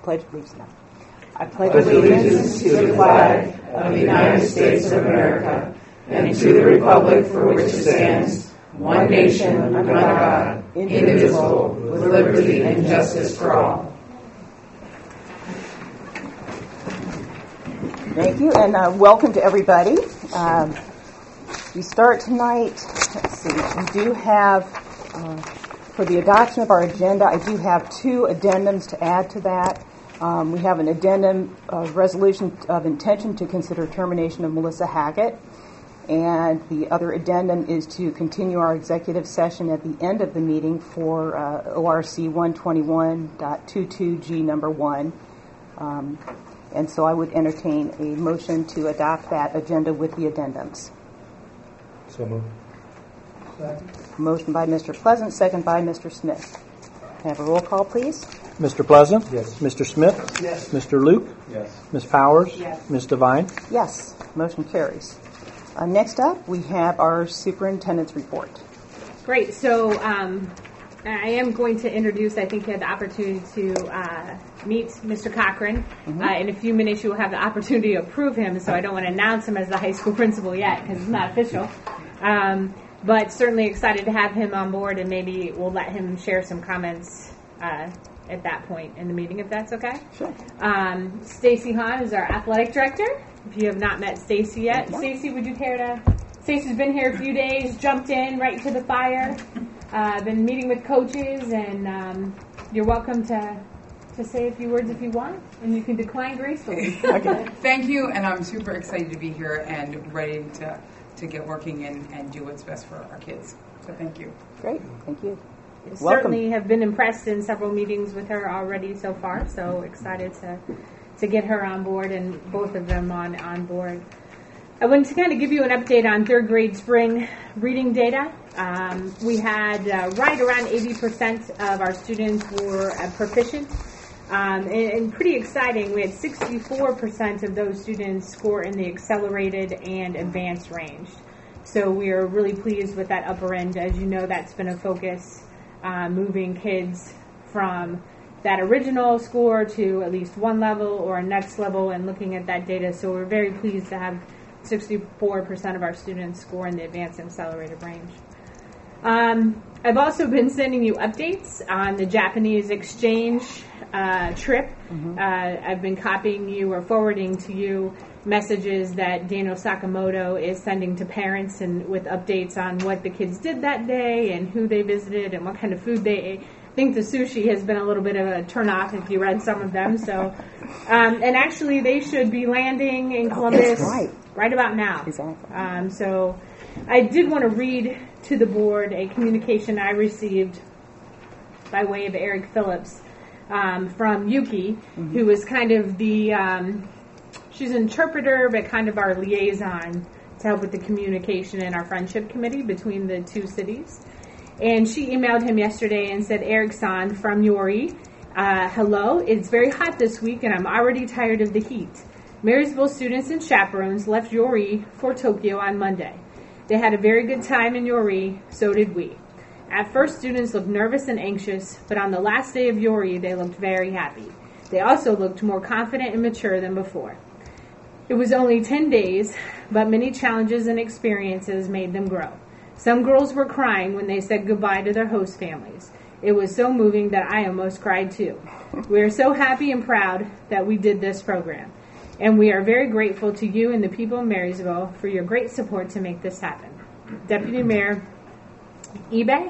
pledge allegiance now. I pledge allegiance to the flag of the United States of America and to the republic for which it stands, one nation under God, indivisible, with liberty and justice for all. Thank you, and welcome to everybody. We start tonight, let's see, we do have, for the adoption of our agenda, I do have two addendums to add to that. We have an addendum of resolution of intention to consider termination of Melissa Hackett. And the other addendum is to continue our executive session at the end of the meeting for ORC 121.22G number 1. And so I would entertain a motion to adopt that agenda with the addendums. So moved. Second. Motion by Mr. Pleasant, second by Mr. Smith. Can I have a roll call, please? Mr. Pleasant? Yes. Mr. Smith? Yes. Mr. Luke? Yes. Ms. Powers? Yes. Ms. Devine? Yes, motion carries. Next up, we have our superintendent's report. Great. So I am going to introduce, I think you had the opportunity to meet Mr. Cochran. Mm-hmm. In a few minutes you will have the opportunity to approve him, so I don't want to announce him as the high school principal yet because it's not official. But certainly excited to have him on board, and maybe we'll let him share some comments at that point in the meeting, if that's okay. Sure. Stacy Hahn is our athletic director. If you have not met Stacy yet, Yeah. Stacy, would you care to? Stacy's been here a few days, jumped in right to the fire. Been meeting with coaches, and you're welcome to say a few words if you want, and you can decline gracefully. Okay. Thank you, and I'm super excited to be here and ready to get working and do what's best for our kids. So thank you. Great, thank you. Certainly have been impressed in several meetings with her already so far, so excited to get her on board and both of them on board. I wanted to kind of give you an update on third grade spring reading data. We had right around 80% of our students were proficient, and pretty exciting, we had 64% of those students score in the accelerated and advanced range. So we are really pleased with that upper end. As you know, that's been a focus, moving kids from that original score to at least one level or a next level and looking at that data. So we're very pleased to have 64% of our students score in the advanced and accelerated range. I've also been sending you updates on the Japanese exchange trip. Mm-hmm. I've been copying you or forwarding to you messages that Daniel Sakamoto is sending to parents and with updates on what the kids did that day and who they visited and what kind of food they ate. I think the sushi has been a little bit of a turn-off if you read some of them. So, and actually they should be landing in Columbus right about now. Exactly. So I did want to read to the board a communication I received by way of Eric Phillips from Yuki, mm-hmm. who was kind of the, she's an interpreter, but kind of our liaison to help with the communication in our friendship committee between the two cities. And she emailed him yesterday and said, Eric-san from Yori, hello, it's very hot this week and I'm already tired of the heat. Marysville students and chaperones left Yori for Tokyo on Monday. They had a very good time in Yori, so did we. At first, students looked nervous and anxious, but on the last day of Yori, they looked very happy. They also looked more confident and mature than before. It was only 10 days, but many challenges and experiences made them grow. Some girls were crying when they said goodbye to their host families. It was so moving that I almost cried too. We are so happy and proud that we did this program. And we are very grateful to you and the people of Marysville for your great support to make this happen. Deputy Mayor Ibe,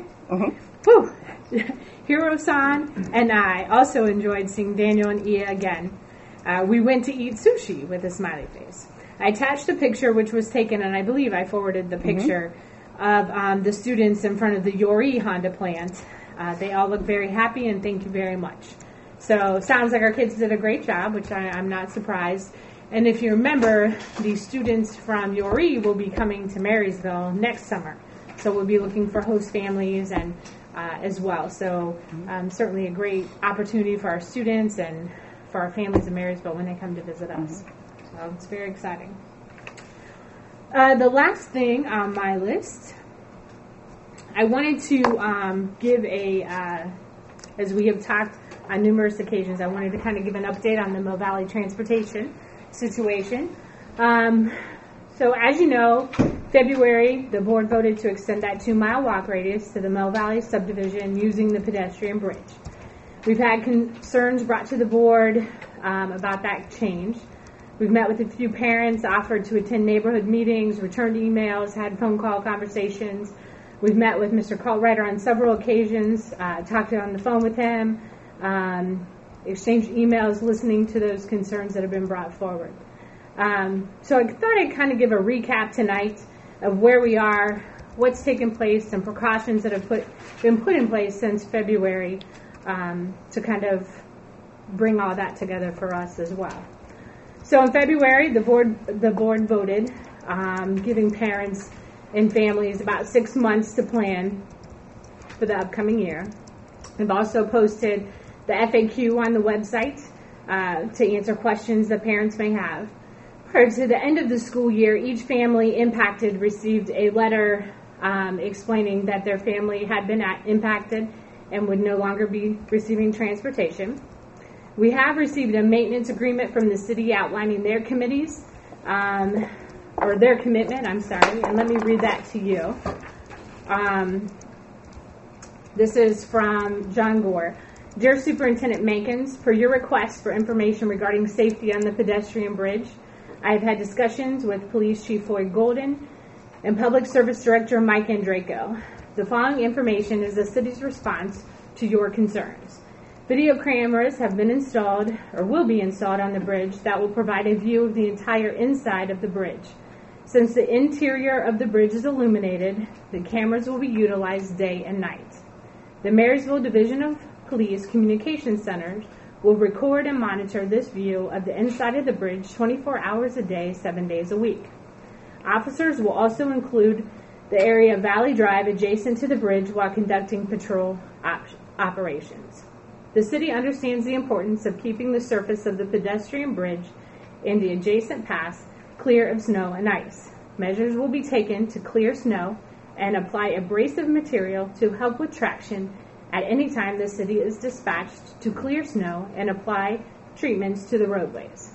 Hiro-san, and I also enjoyed seeing Daniel and Ia again. We went to eat sushi with a smiley face. I attached a picture which was taken, and I believe I forwarded the picture of the students in front of the Yori Honda plant. They all look very happy, and thank you very much. So sounds like our kids did a great job, which I'm not surprised. And if you remember, the students from Yori will be coming to Marysville next summer. So we'll be looking for host families and as well. So certainly a great opportunity for our students and for our families in Marysville when they come to visit us. So it's very exciting. The last thing on my list, I wanted to give as we have talked on numerous occasions. I wanted to kind of give an update on the Mill Valley transportation situation. So as you know, February, the board voted to extend that 2-mile walk radius to the Mill Valley subdivision using the pedestrian bridge. We've had concerns brought to the board about that change. We've met with a few parents, offered to attend neighborhood meetings, returned emails, had phone call conversations. We've met with Mr. Cartwrighter on several occasions, talked on the phone with him, exchanged emails, listening to those concerns that have been brought forward. So I thought I'd kind of give a recap tonight of where we are, what's taken place, and precautions that have been put in place since February to kind of bring all that together for us as well. So in February, the board voted giving parents and families about 6 months to plan for the upcoming year. We've also posted the FAQ on the website to answer questions that parents may have. Prior to the end of the school year, each family impacted received a letter explaining that their family had been impacted and would no longer be receiving transportation. We have received a maintenance agreement from the city outlining their committees, or their commitment, and let me read that to you. This is from John Gore. Dear Superintendent Mankins, per your request for information regarding safety on the pedestrian bridge, I have had discussions with Police Chief Floyd Golden and Public Service Director Mike Andraco. The following information is the city's response to your concerns. Video cameras have been installed or will be installed on the bridge that will provide a view of the entire inside of the bridge. Since the interior of the bridge is illuminated, the cameras will be utilized day and night. The Marysville Division of Police Communication Centers will record and monitor this view of the inside of the bridge 24 hours a day, 7 days a week. Officers will also include the area of Valley Drive adjacent to the bridge while conducting patrol operations. The city understands the importance of keeping the surface of the pedestrian bridge and the adjacent paths clear of snow and ice. Measures will be taken to clear snow and apply abrasive material to help with traction at any time the city is dispatched to clear snow and apply treatments to the roadways.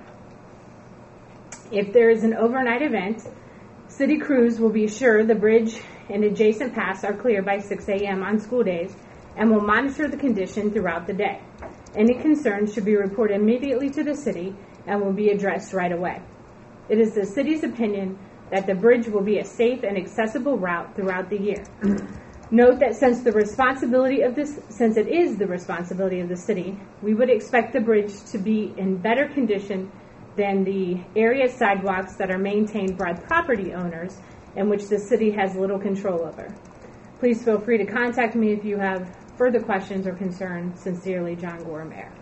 If there is an overnight event, city crews will be sure the bridge and adjacent paths are clear by 6 a.m. on school days and will monitor the condition throughout the day. Any concerns should be reported immediately to the city and will be addressed right away. It is the city's opinion that the bridge will be a safe and accessible route throughout the year. Note that since it is the responsibility of the city, we would expect the bridge to be in better condition than the area sidewalks that are maintained by property owners and which the city has little control over. Please feel free to contact me if you have further questions or concerns. Sincerely, John Gore, Mayor.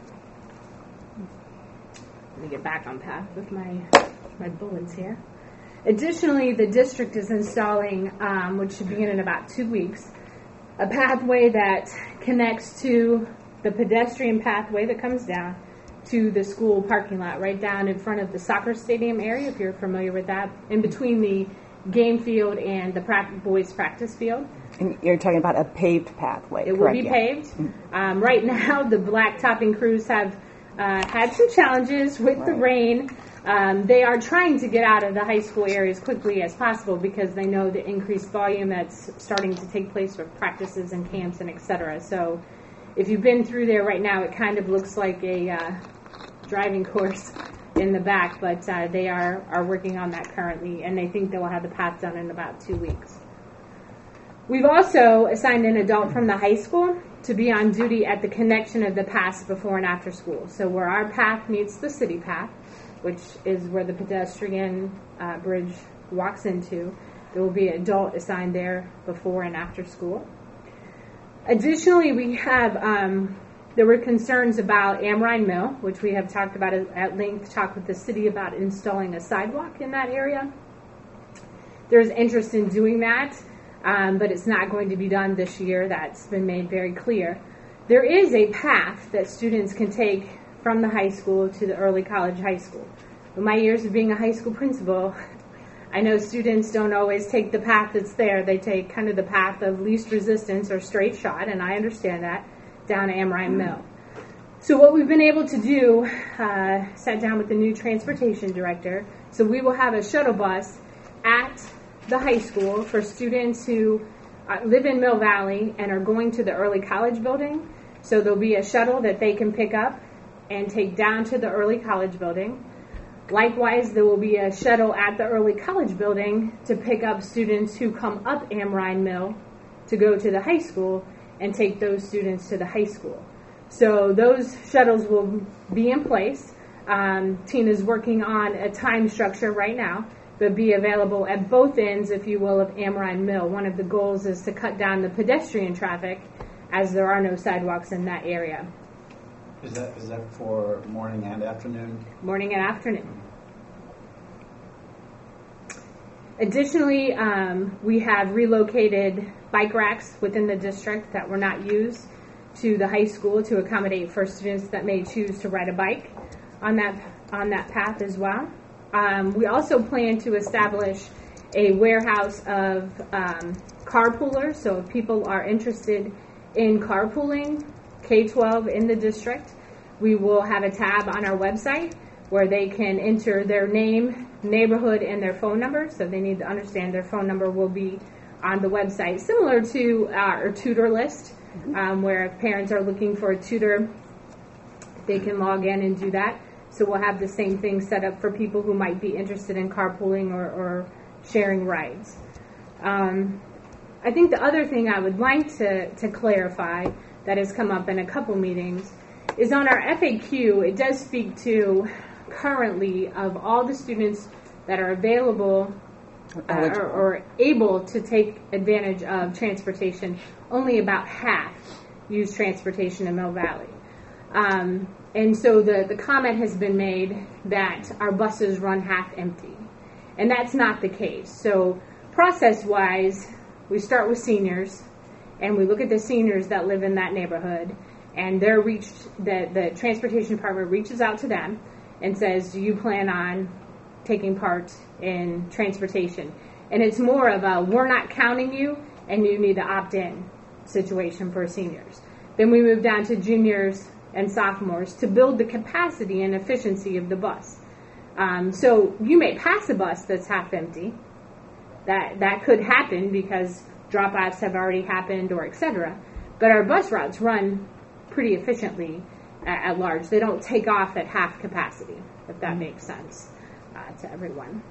Let me get back on path with my bullets here. Additionally, the district is installing, which should begin in about 2 weeks, a pathway that connects to the pedestrian pathway that comes down to the school parking lot, right down in front of the soccer stadium area, if you're familiar with that, in between the game field and the boys practice field. And you're talking about a paved pathway, It correct? will be paved. Right now, the blacktopping crews have had some challenges with the rain. They are trying to get out of the high school area as quickly as possible because they know the increased volume that's starting to take place with practices and camps and et cetera. So if you've been through there right now, it kind of looks like a driving course in the back, but they are working on that currently, and they think they will have the path done in about 2 weeks. We've also assigned an adult from the high school to be on duty at the connection of the paths before and after school. So where our path meets the city path, which is where the pedestrian bridge walks into, there will be an adult assigned there before and after school. Additionally, we have there were concerns about Amrine Mill, which we have talked about at length, talked with the city about installing a sidewalk in that area. There's interest in doing that, but it's not going to be done this year. That's been made very clear. There is a path that students can take from the high school to the early college high school. In my years of being a high school principal, I know students don't always take the path that's there. They take kind of the path of least resistance or straight shot, and I understand that, down Amrine Mill. So what we've been able to do, sat down with the new transportation director, so we will have a shuttle bus at the high school for students who live in Mill Valley and are going to the early college building. So there'll be a shuttle that they can pick up and take down to the early college building. Likewise, there will be a shuttle at the early college building to pick up students who come up Amrine Mill to go to the high school and take those students to the high school. So those shuttles will be in place. Tina's working on a time structure right now, but be available at both ends, if you will, of Amrine Mill. One of the goals is to cut down the pedestrian traffic, as there are no sidewalks in that area. Is that for morning and afternoon? Morning and afternoon. Additionally, we have relocated bike racks within the district that were not used to the high school to accommodate for students that may choose to ride a bike on that path as well. We also plan to establish a warehouse of carpoolers, so if people are interested in carpooling K-12 in the district, we will have a tab on our website where they can enter their name, neighborhood, and their phone number. So they need to understand their phone number will be on the website, similar to our tutor list, where if parents are looking for a tutor, they can log in and do that. So we'll have the same thing set up for people who might be interested in carpooling or sharing rides. I think the other thing I would like to clarify that has come up in a couple meetings is on our FAQ, it does speak to currently of all the students that are available or able to take advantage of transportation, only about half use transportation in Mill Valley. And so the comment has been made that our buses run half empty. And that's not the case. So process-wise, we start with seniors, and we look at the seniors that live in that neighborhood, and the transportation department reaches out to them and says, do you plan on taking part in transportation? And it's more of a, we're not counting you, and you need to opt in situation for seniors. Then we move down to juniors and sophomores to build the capacity and efficiency of the bus. So you may pass a bus that's half empty. That could happen because drop-offs have already happened or et cetera. But our bus routes run pretty efficiently at large. They don't take off at half capacity, if that makes sense to everyone.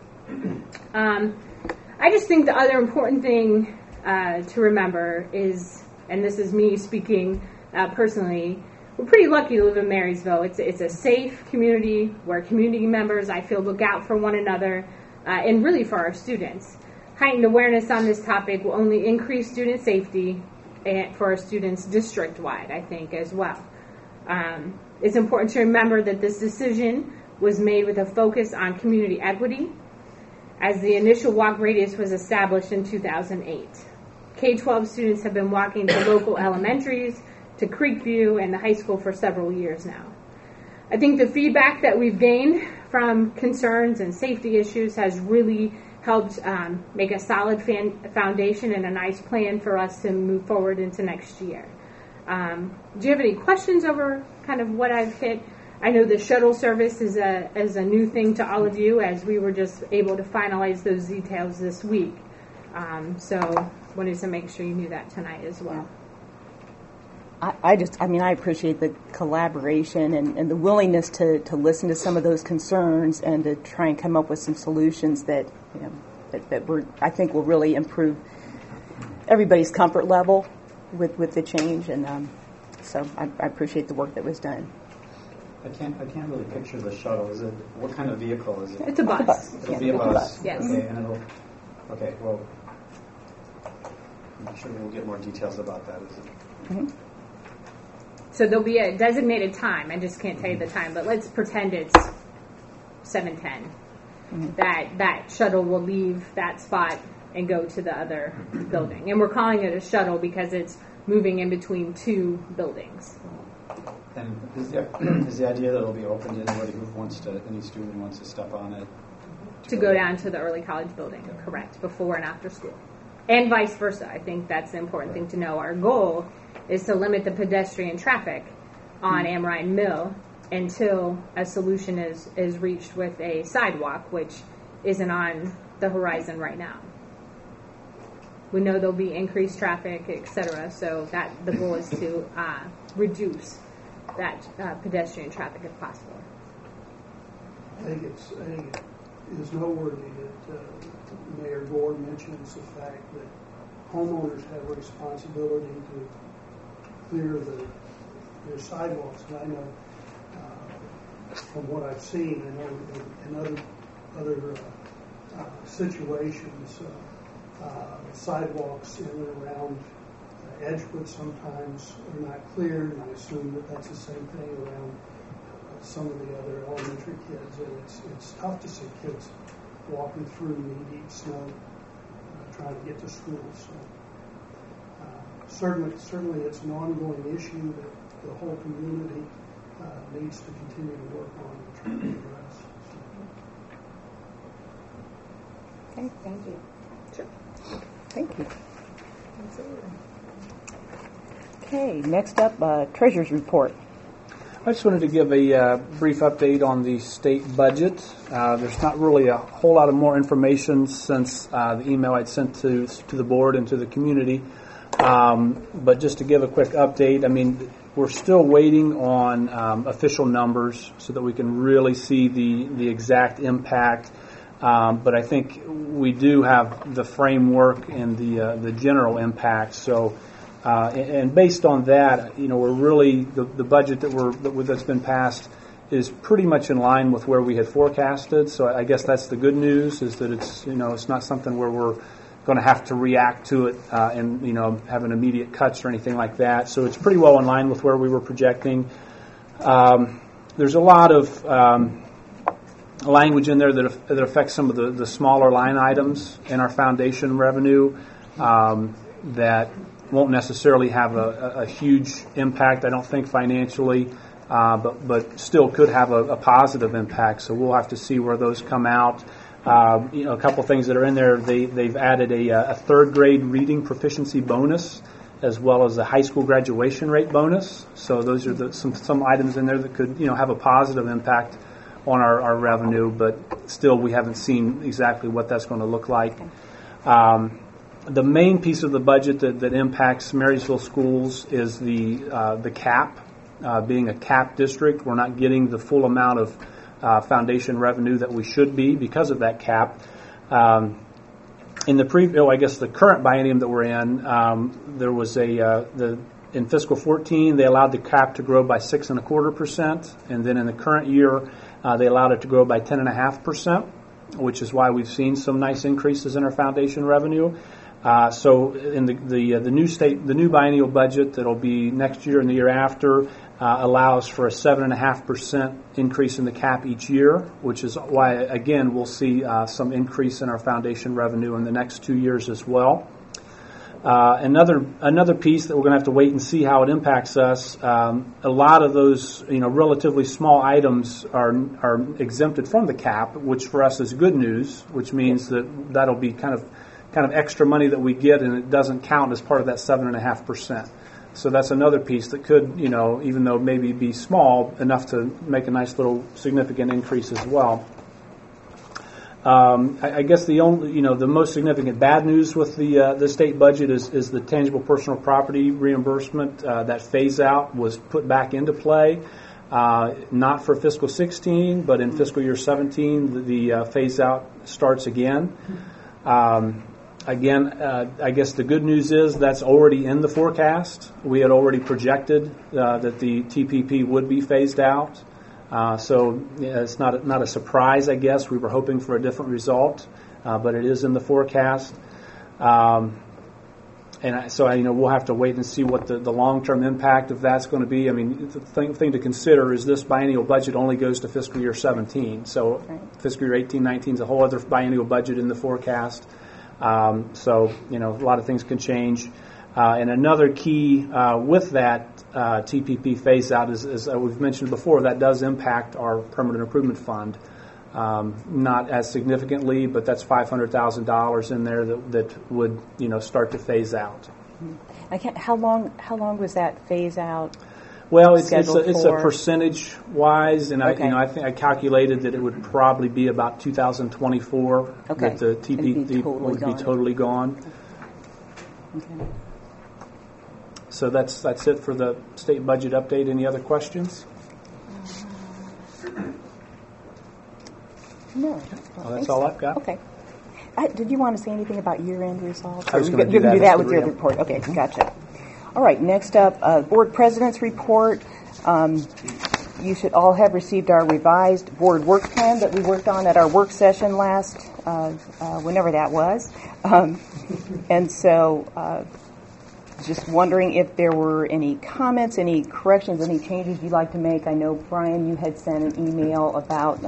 I just think the other important thing to remember is, and this is me speaking personally, we're pretty lucky to live in Marysville. It's a safe community where community members, I feel, look out for one another and really for our students. Heightened awareness on this topic will only increase student safety for our students district-wide, I think, as well. It's important to remember that this decision was made with a focus on community equity, as the initial walk radius was established in 2008. K-12 students have been walking to local elementaries, to Creekview, and the high school for several years now. I think the feedback that we've gained from concerns and safety issues has really helped make a solid foundation and a nice plan for us to move forward into next year. Do you have any questions over kind of what I've hit? I know the shuttle service is a new thing to all of you, as we were just able to finalize those details this week. So wanted to make sure you knew that tonight as well. I appreciate the collaboration and the willingness to listen to some of those concerns and to try and come up with some solutions that I think will really improve everybody's comfort level with the change. And so I appreciate the work that was done. I can't really picture the shuttle. What kind of vehicle is it? It's a bus. It'll be a bus. Yes. Okay, well, I'm sure we'll get more details about that. Mm-hmm. So there'll be a designated time. I just can't tell you the time, but let's pretend it's 7:10. Mm-hmm. That shuttle will leave that spot and go to the other building. And we're calling it a shuttle because it's moving in between two buildings. And is the idea that it'll be open to anybody any student who wants to step on it? To go down to the early college building, okay. Correct, before and after school. And vice versa. I think that's the important thing to know. Our goal is to limit the pedestrian traffic on Amrine Mill until a solution is reached with a sidewalk, which isn't on the horizon right now. We know there'll be increased traffic, etc. So that the goal is to reduce that pedestrian traffic if possible. I think it is noteworthy that Mayor Gore mentions the fact that homeowners have a responsibility to clear their sidewalks. And I know from what I've seen, I know in other situations, sidewalks in and around Edgewood sometimes are not cleared, and I assume that that's the same thing around some of the other elementary kids. And it's tough to see kids walking through knee-deep snow trying to get to school. So certainly it's an ongoing issue that the whole community needs to continue to work on and try to address. So. Okay, thank you. Sure. Thank you. Absolutely. Okay, next up, Treasurer's Report. I just wanted to give a brief update on the state budget. There's not really a whole lot of more information since the email I'd sent to the board and to the community. But just to give a quick update, I mean, we're still waiting on official numbers so that we can really see the exact impact. But I think we do have the framework and the general impact. So, and based on that, we're really the budget that's been passed is pretty much in line with where we had forecasted. So I guess that's the good news, is that it's not something where we're going to have to react to it and have an immediate cuts or anything like that. So it's pretty well in line with where we were projecting. There's a lot of language in there that affects some of the smaller line items in our foundation revenue that won't necessarily have a huge impact, I don't think, financially, but still could have a positive impact. So we'll have to see where those come out. A couple things that are in there, they've added a third grade reading proficiency bonus as well as a high school graduation rate bonus. So those are some items in there that could have a positive impact on our revenue, but still we haven't seen exactly what that's going to look like. The main piece of the budget that impacts Marysville schools is the cap. Being a cap district, we're not getting the full amount of foundation revenue that we should be because of that cap. In the the current biennium that we're in, there was in fiscal 14 they allowed the cap to grow by 6.25%, and then in the current year they allowed it to grow by 10.5%, which is why we've seen some nice increases in our foundation revenue. So in the new biennial budget that'll be next year and the year after allows for a 7.5% increase in the cap each year, which is why again we'll see some increase in our foundation revenue in the next 2 years as well. Another piece that we're going to have to wait and see how it impacts us. A lot of those relatively small items are exempted from the cap, which for us is good news, which means that'll be kind of extra money that we get, and it doesn't count as part of that 7.5%. So that's another piece that could, even though maybe be small, enough to make a nice little significant increase as well. I guess the most significant bad news with the state budget is the tangible personal property reimbursement. That phase out was put back into play, not for fiscal 16, but in fiscal year 17, the phase out starts again. I guess the good news is that's already in the forecast. We had already projected that the TPP would be phased out. So it's not a surprise, I guess. We were hoping for a different result, but it is in the forecast. We'll have to wait and see what the long-term impact of that's going to be. I mean, the thing to consider is this biennial budget only goes to fiscal year 17. So fiscal year 18-19 is a whole other biennial budget in the forecast. A lot of things can change. And another key with that TPP phase out is, as we've mentioned before, that does impact our permanent improvement fund. Not as significantly, but that's $500,000 in there that would start to phase out. How long was that phase out? Well, it's scheduled a for? percentage wise, and Okay. I think I calculated that it would probably be about 2024 Okay. that the It'd be TPP totally would gone. be totally gone. Okay. So that's it for the state budget update. Any other questions? No. Well, that's all I've got. Okay. Did you want to say anything about year-end results? I was Or gonna you're do gonna that at with the your re- report. Okay, gotcha. All right, next up, Board President's Report. You should all have received our revised board work plan that we worked on at our work session last, whenever that was. And so, just wondering if there were any comments, any corrections, any changes you'd like to make. I know, Brian, you had sent an email about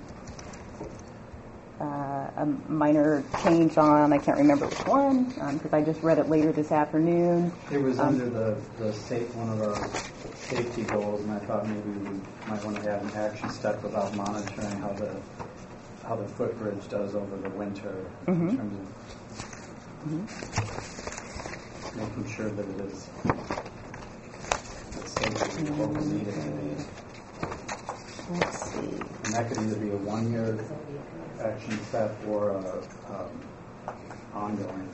a minor change on, I can't remember which one, because I just read it later this afternoon. It was under the one of our safety goals, and I thought maybe we might want to have an action step about monitoring how the footbridge does over the winter in terms of making sure that it is as safe as what we need it to be. Let's see. And that could either be a one-year action step or ongoing.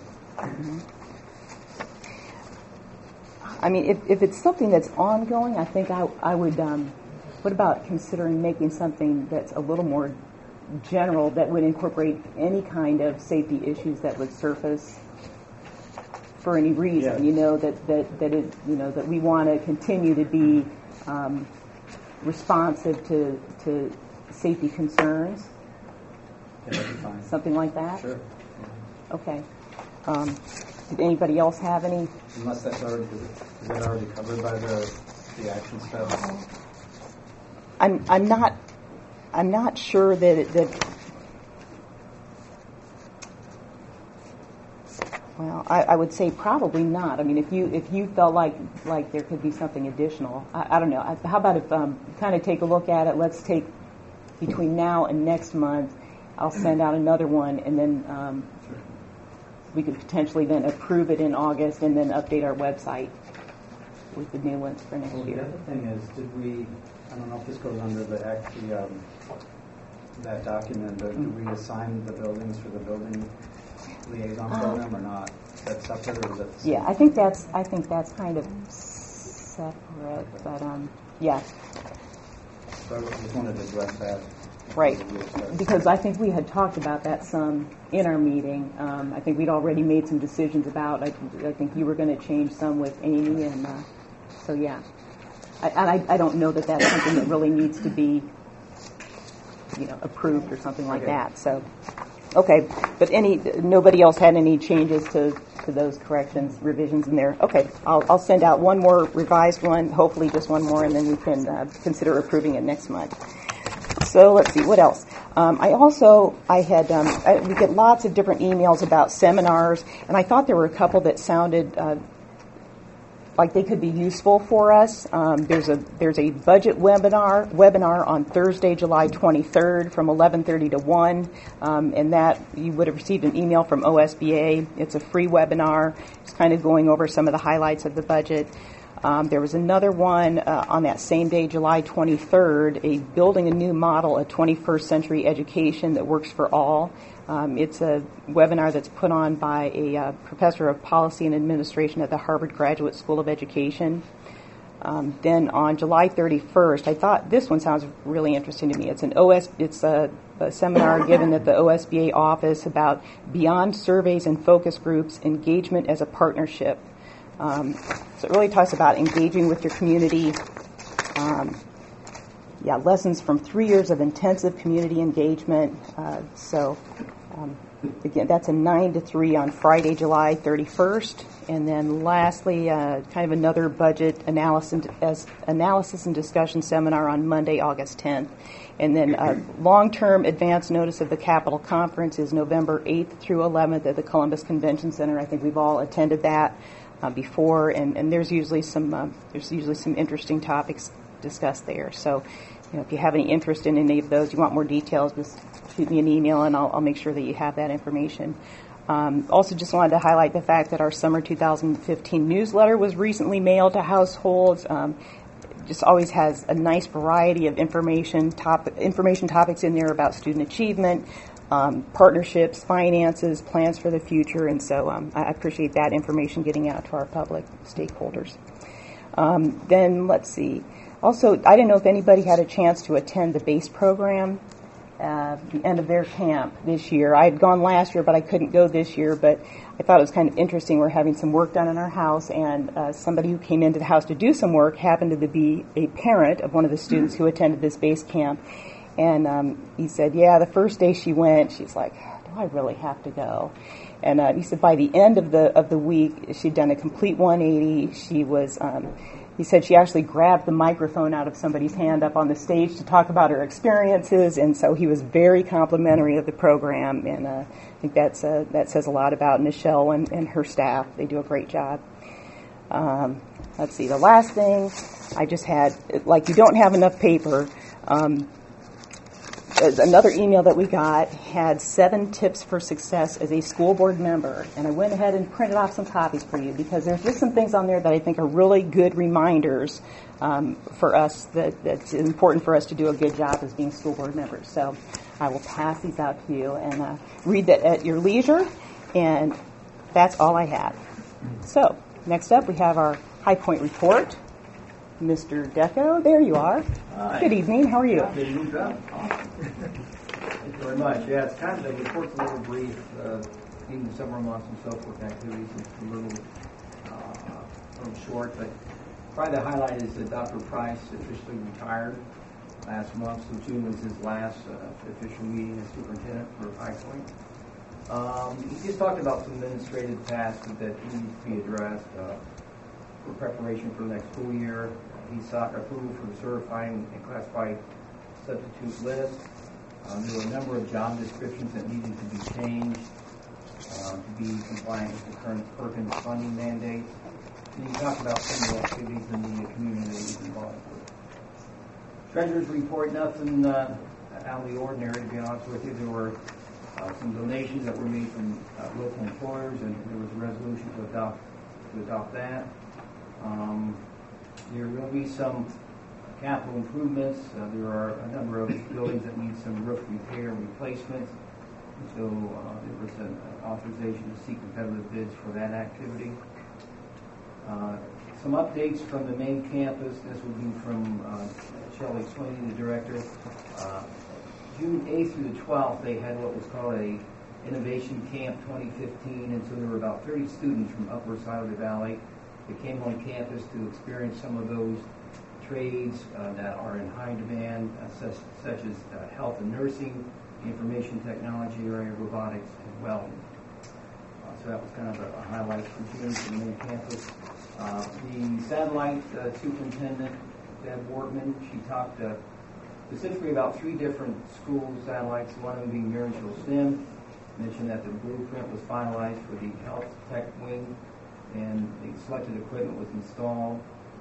I mean, if it's something that's ongoing, I think I would, what about considering making something that's a little more general that would incorporate any kind of safety issues that would surface for any reason, Yeah. that we want to continue to be responsive to safety concerns, Yeah, that'd be fine. something like that? Sure. Okay. Did anybody else have any? Unless that's already, is that already covered by the action steps? I'm not sure that well, I would say probably not. I mean, if you felt like there could be something additional, I don't know. How about if kind of take a look at it? Let's take between now and next month. I'll send out another one, and then we could potentially then approve it in August, and then update our website with the new ones for next Well, the year. other thing is, I don't know if this goes under that document, but do we assign the buildings for the building liaison program or not? Is that separate or is that the same? Yeah, I think that's kind of separate, but yeah, So I just wanted to address that. right. Because I think we had talked about that some in our meeting. I think we'd already made some decisions about. I think you were going to change some with Amy, and so yeah. I don't know that that's something that really needs to be, approved or something like Okay. that. So, okay, but nobody else had any changes to those corrections, revisions in there. Okay, I'll send out one more revised one, hopefully just one more, and then we can consider approving it next month. So let's see, what else? We get lots of different emails about seminars, and I thought there were a couple that sounded like they could be useful for us. There's a budget webinar on Thursday, July 23rd from 11:30 to 1, and that you would have received an email from OSBA. It's a free webinar. It's kind of going over some of the highlights of the budget. There was another one on that same day, July 23rd, Building a New Model, a 21st Century Education that Works for All. It's a webinar that's put on by a professor of policy and administration at the Harvard Graduate School of Education. Then on July 31st, I thought this one sounds really interesting to me. It's a seminar given at the OSBA office about beyond surveys and focus groups, engagement as a partnership. So it really talks about engaging with your community. Lessons from 3 years of intensive community engagement. Again, that's a 9 to 3 on Friday, July 31st. And then lastly, kind of another budget analysis and discussion seminar on Monday, August 10th. And then long-term advance notice of the Capitol Conference is November 8th through 11th at the Columbus Convention Center. I think we've all attended that before, and there's usually some interesting topics discussed there. So, if you have any interest in any of those, you want more details, just shoot me an email, and I'll make sure that you have that information. Also, just wanted to highlight the fact that our summer 2015 newsletter was recently mailed to households. just always has a nice variety of information topics in there about student achievement, partnerships, finances, plans for the future, and so I appreciate that information getting out to our public stakeholders. Then let's see. Also, I didn't know if anybody had a chance to attend the BASE program at the end of their camp this year. I had gone last year, but I couldn't go this year, but I thought it was kind of interesting. We're having some work done in our house, and somebody who came into the house to do some work happened to be a parent of one of the students who attended this BASE camp. And he said, yeah, the first day she went, she's like, do I really have to go? And he said by the end of the week, she'd done a complete 180. She was, he said she actually grabbed the microphone out of somebody's hand up on the stage to talk about her experiences, and so he was very complimentary of the program, and I think that says a lot about Michelle and her staff. They do a great job. Let's see, the last thing I just had, like you don't have enough paper, another email that we got had 7 tips for success as a school board member, and I went ahead and printed off some copies for you because there's just some things on there that I think are really good reminders for us that's important for us to do a good job as being school board members. So I will pass these out to you and read that at your leisure, and that's all I have. So next up we have our High Point report. Mr. Deco, there you are. Hi. Good evening. How are you? Good evening. Awesome. Thank you very much. Yeah, it's kind of the report's a little brief. Even the summer months and so forth activities is a little short, but probably the highlight is that Dr. Price officially retired last month. So June was his last official meeting as superintendent for High Point. He just talked about some administrative tasks that need to be addressed. For preparation for the next school year, he sought approval for the certifying and classified substitute list. There were a number of job descriptions that needed to be changed to be compliant with the current Perkins funding mandates. And he talked about some of the activities in the community that he's involved with. Treasurer's report, nothing out of the ordinary, to be honest with you. There were some donations that were made from local employers, and there was a resolution to adopt that. There will be some capital improvements. There are a number of buildings that need some roof repair and replacement. So there was an authorization to seek competitive bids for that activity. Some updates from the main campus. This will be from Shelley Swain, the director. June 8th through the 12th, they had what was called a Innovation Camp 2015, and so there were about 30 students from Upper Scioto Valley that came on campus to experience some of those trades that are in high demand, such as health and nursing, information technology area, robotics, and welding. So that was kind of a highlight for June for the main campus. The satellite superintendent, Deb Wortman, she talked specifically about 3 different school satellites, one of them being Marysville STEM. Mentioned that the blueprint was finalized for the health tech wing, and the selected equipment was installed.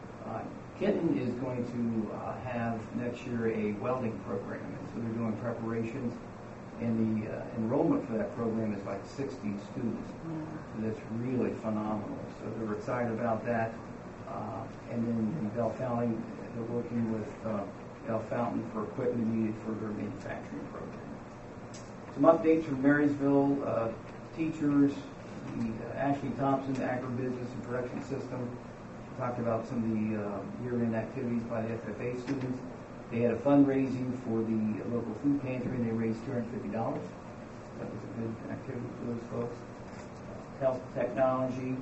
Kenton is going to have next year a welding program, and so they're doing preparations, and the enrollment for that program is like 60 students. So that's really phenomenal. So they're excited about that. And then in Bell Fountain, they're working with Bell Fountain for equipment needed for their manufacturing program. Some updates from Marysville teachers. The Ashley Thompson Agribusiness and Production System talked about some of the year-end activities by the FFA students. They had a fundraising for the local food pantry, and they raised $250. That was a good activity for those folks. Health technology.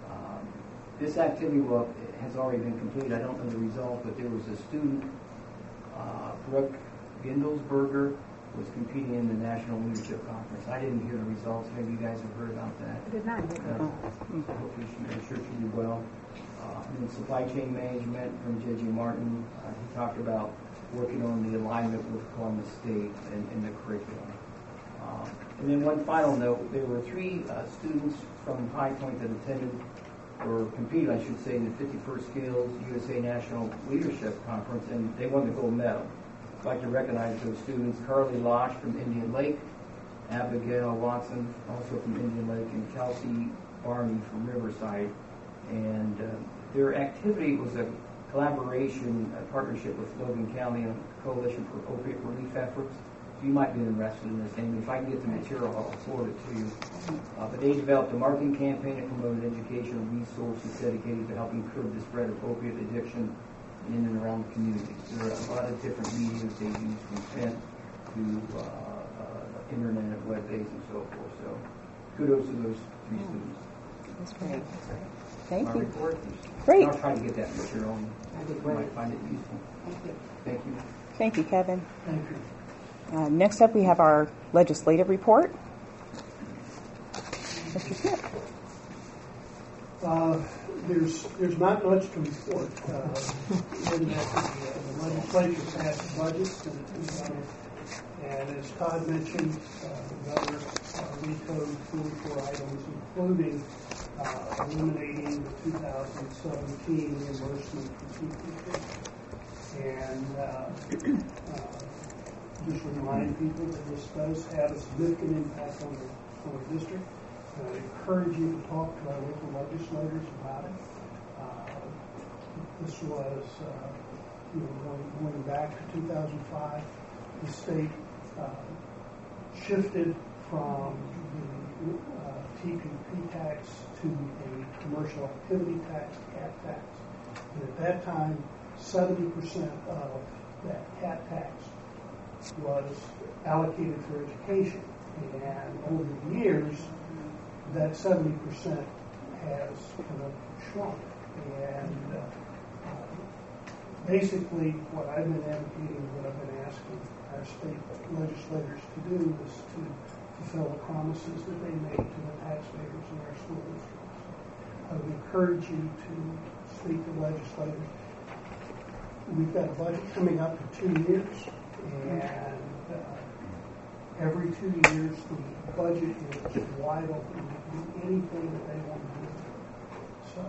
This activity has already been completed. I don't know the result, but there was a student, Brooke Gindelsberger, was competing in the National Leadership Conference. I didn't hear the results. Maybe you guys have heard about that. I did not hear that. Hopefully I'm sure she did well. And then supply chain management from J.J. Martin. He talked about working on the alignment with Columbus State in the curriculum. And then one final note, there were 3 students from High Point that attended, or competed, I should say, in the 51st Skills USA National Leadership Conference, and they won the gold medal. I'd like to recognize those students: Carly Losh from Indian Lake, Abigail Watson, also from Indian Lake, and Kelsey Barney from Riverside. And their activity was a collaboration, partnership with Logan County and Coalition for Opiate Relief Efforts. You might be interested in this, Amy. If I can get the material, I'll forward it to you. But they developed a marketing campaign that promoted educational resources dedicated to helping curb the spread of opiate addiction in and around the community. There are a lot of different mediums they use, from print to internet, web-based, and so forth. So kudos to those three students. That's great. Thank My you. report. Great. I'll try to get that material. You might find it useful. Thank you. Thank you, Kevin. Thank you. Next up, we have our legislative report. Mr. Smith. There's not much to report. In that the legislature passed budgets, and as Todd mentioned, the governor vetoed 44 items, including eliminating the 2017 reimbursement for CPP. And just remind people that this does have a significant impact on the district. I encourage you to talk to our local legislators about it. This was, going back to 2005, the state shifted from the TPP tax to a commercial activity tax, CAT tax. And at that time, 70% of that CAT tax was allocated for education. And over the years, that 70% has kind of shrunk. And basically, what I've been advocating, what I've been asking our state legislators to do is to fulfill the promises that they made to the taxpayers in our school districts. I would encourage you to speak to legislators. We've got a budget coming up in 2 years, and every 2 years the budget is wide open to do anything that they want to do. So,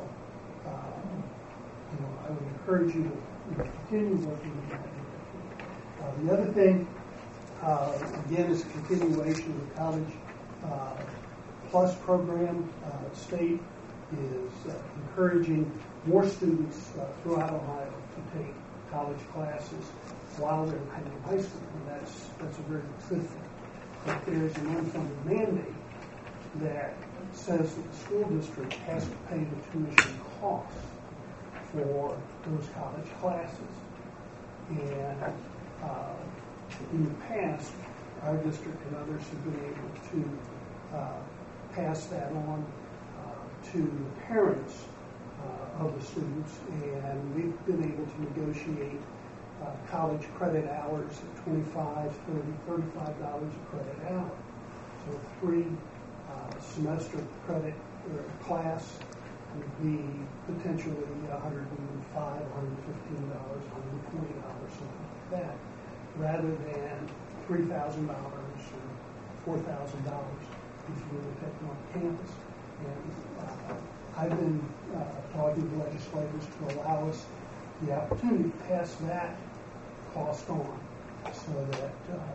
I would encourage you to continue working on that. The other thing, again, is a continuation of the College Plus program. The state is encouraging more students throughout Ohio to take college classes while they're attending high school, and that's a very good thing. But there's an unfunded mandate that says that the school district has to pay the tuition costs for those college classes. And in the past, our district and others have been able to pass that on to the parents of the students, and we've been able to negotiate college credit hours at $25, $30, $35 a credit hour. So 3 semester credit or class would be potentially $105, $115, $120, something like that, rather than $3,000 or $4,000 if you were to take them on campus. And I've been talking to legislators to allow us the opportunity to pass that cost on, so that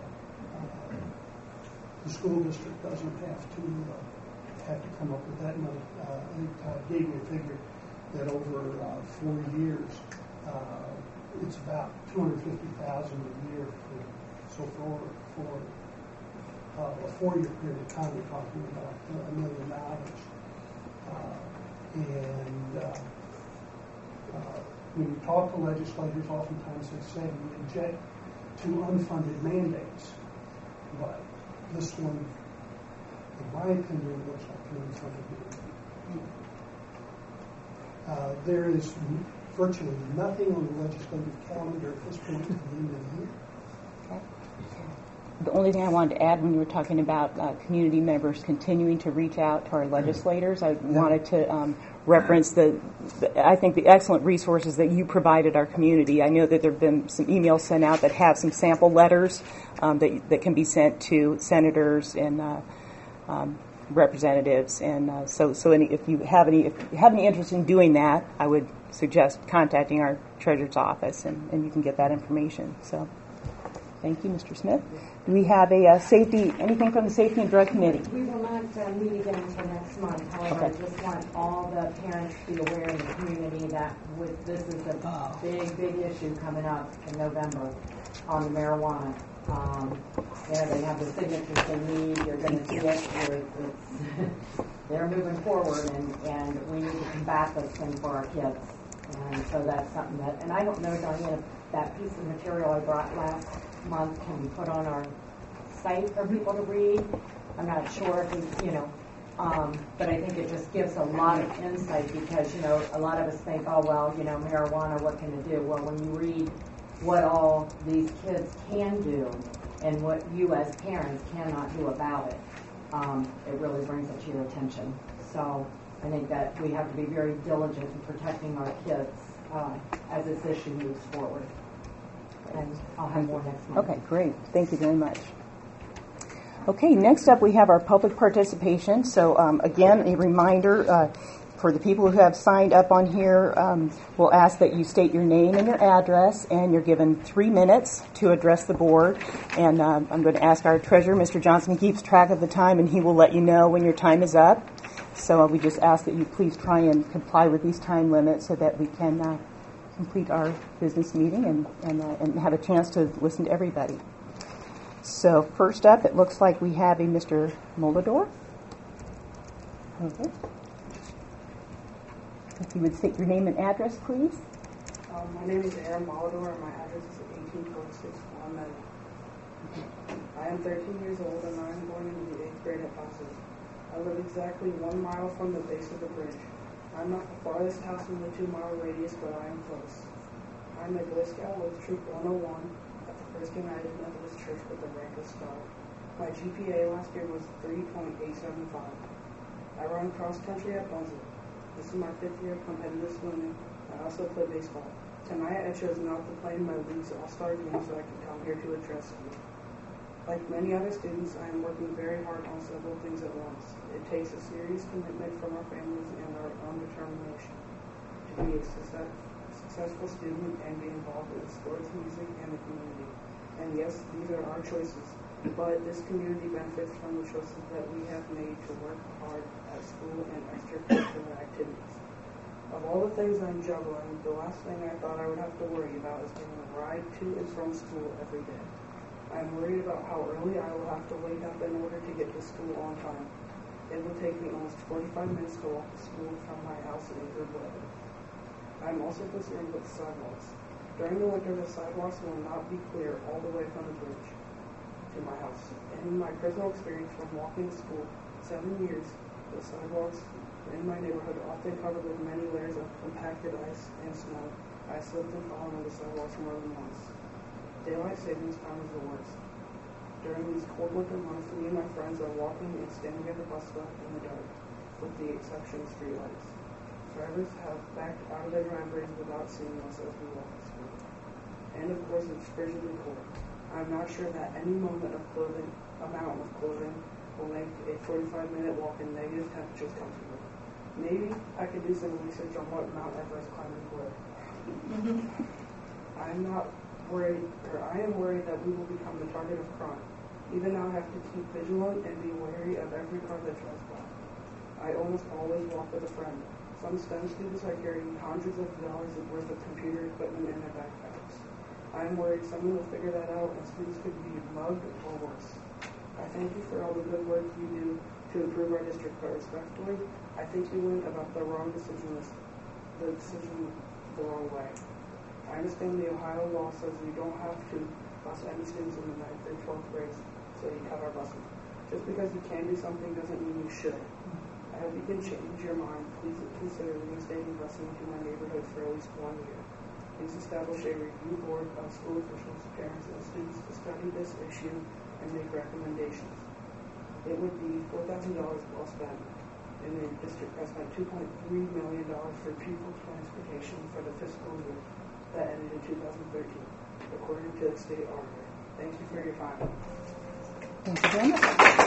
the school district doesn't have to come up with that money. I think Todd gave me a figure that over 4 years, it's about $250,000 a year for a 4-year period of time. We're talking about $1 million. When you talk to legislators, oftentimes they say we object to unfunded mandates, but this one, in my opinion, looks like an unfunded mandate. There is virtually nothing on the legislative calendar at this point to the end of the year. Okay. The only thing I wanted to add when you were talking about community members continuing to reach out to our legislators, I wanted to reference I think the excellent resources that you provided our community. I know that there have been some emails sent out that have some sample letters that can be sent to senators and representatives, and so if you have any interest in doing that, I would suggest contacting our treasurer's office, and you can get that information. So, Thank you, Mr. Smith. Do we have a safety, anything from the Safety and Drug Committee? We will not meet again until next month. However, I just want all the parents to be aware in the community that this is a big issue coming up in November on the marijuana. They have the signatures they need. You're going to see it. They're moving forward, and we need to combat this thing for our kids. And so that's something that, and I don't know, Diane, if that piece of material I brought last month can be put on our site for people to read. I'm not sure if we, but I think it just gives a lot of insight because, a lot of us think, oh, well, marijuana, what can it do? Well, when you read what all these kids can do and what you as parents cannot do about it, it really brings it to your attention. So I think that we have to be very diligent in protecting our kids as this issue moves forward. And I'll have more next month. Okay, great. Thank you very much. Okay, next up we have our public participation. So again, a reminder for the people who have signed up on here, we'll ask that you state your name and your address, and you're given 3 minutes to address the board. And I'm going to ask our treasurer, Mr. Johnson, he keeps track of the time, and he will let you know when your time is up. So we just ask that you please try and comply with these time limits so that we can complete our business meeting and have a chance to listen to everybody. So first up, it looks like we have a Mr. Molador. Okay. If you would state your name and address, please. My name is Aaron Molador, and my address is 1846 Long. I am 13 years old, and I am going into the 8th grade at Passes. I live exactly 1 mile from the base of the bridge. I'm not the farthest house in the 2-mile radius, but I am close. I'm a Boy Scout with Troop 101 at the First United Methodist Church with the rank of Star. My GPA last year was 3.875. I run cross country at Brunswick. This is my 5th year of competitive swimming. I also play baseball. Tonight I chose not to play in my league's all-star game so I can come here to address you. Like many other students, I am working very hard on several things at once. It takes a serious commitment from our families and our own determination to be a successful student and be involved in sports, music, and the community. And yes, these are our choices, but this community benefits from the choices that we have made to work hard at school and extracurricular activities. Of all the things I'm juggling, the last thing I thought I would have to worry about is getting a ride to and from school every day. I'm worried about how early I will have to wake up in order to get to school on time. It will take me almost 45 minutes to walk to school from my house in good weather. I'm also concerned with sidewalks. During the winter, the sidewalks will not be clear all the way from the bridge to my house. And in my personal experience from walking to school 7 years, the sidewalks in my neighborhood are often covered with many layers of compacted ice and snow. I slipped and fallen on the sidewalks more than once. Daylight savings time is the worst. During these cold winter months, me and my friends are walking and standing at the bus stop in the dark, with the exception of streetlights. Drivers have backed out of their driveways without seeing us as we walk to school. And of course, it's frigidly cold. I'm not sure that any amount of clothing will make a 45-minute walk in negative temperatures comfortable. Maybe I could do some research on what Mount Everest climbers wear. I am worried that we will become the target of crime. Even now I have to keep vigilant and be wary of every car that drives by. I almost always walk with a friend. Some STEM students are carrying hundreds of dollars worth of computer equipment in their backpacks. I am worried someone will figure that out and students could be mugged or worse. I thank you for all the good work you do to improve our district, but respectfully, I think you went about the decision the wrong way. I understand the Ohio law says we don't have to bus any students in the 9th and 12th grades, so you cut our buses. Just because you can do something doesn't mean you should. I hope you can change your mind. Please consider reinstating busing into my neighborhood for at least 1 year. Please establish a review board of school officials, parents, and students to study this issue and make recommendations. It would be $4,000 well spent. And the district has spent $2.3 million for pupil transportation for the fiscal year that ended in 2013, according to the state auditor. Thank you for your time. Thank you very much.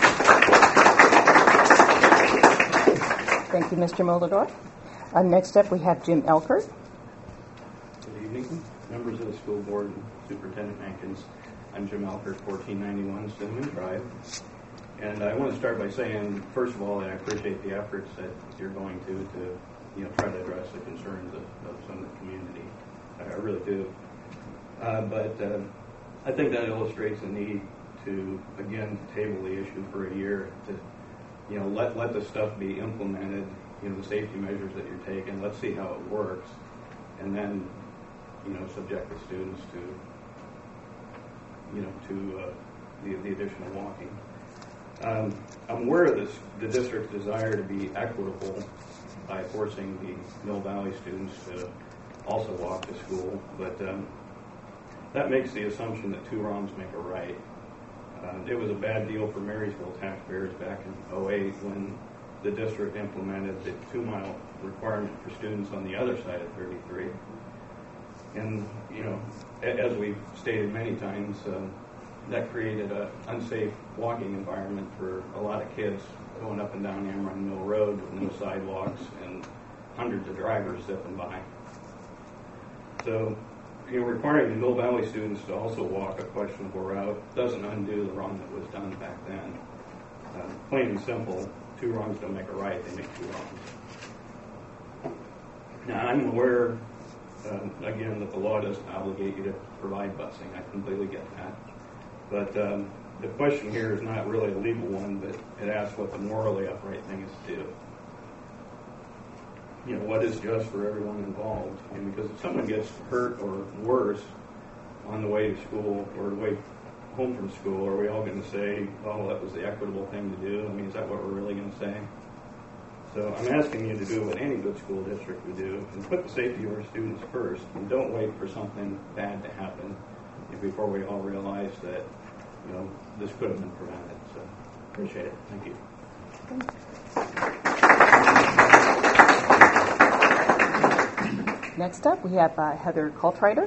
Thank you, Mr. Molador. Next up, we have Jim Elkert. Good evening, members of the school board and Superintendent Mankins. I'm Jim Alpert, 1491 Cinnamon Drive. And I want to start by saying, first of all, that I appreciate the efforts that you're going to try to address the concerns of some of the community. I really do. But I think that illustrates the need to, again, table the issue for a year to, let the stuff be implemented, the safety measures that you're taking. Let's see how it works. And then, subject the students to the additional walking. I'm aware of the district's desire to be equitable by forcing the Mill Valley students to also walk to school, but that makes the assumption that two wrongs make a right. It was a bad deal for Marysville taxpayers back in 2008 when the district implemented the 2-mile requirement for students on the other side of 33. And, as we've stated many times, that created an unsafe walking environment for a lot of kids going up and down Amron Mill Road with no sidewalks and hundreds of drivers zipping by. So, requiring the Mill Valley students to also walk a questionable route doesn't undo the wrong that was done back then. Plain and simple, two wrongs don't make a right, they make two wrongs. Now, I'm aware, again, that the law doesn't obligate you to provide busing. I completely get that. But the question here is not really a legal one, but it asks what the morally upright thing is to do. What is just for everyone involved? Because if someone gets hurt or worse on the way to school or the way home from school, are we all going to say, well, that was the equitable thing to do? Is that what we're really going to say? So I'm asking you to do what any good school district would do and put the safety of our students first, and don't wait for something bad to happen before we all realize that, this could have been prevented. So appreciate it. Thank you. Next up, we have Heather Coltrider.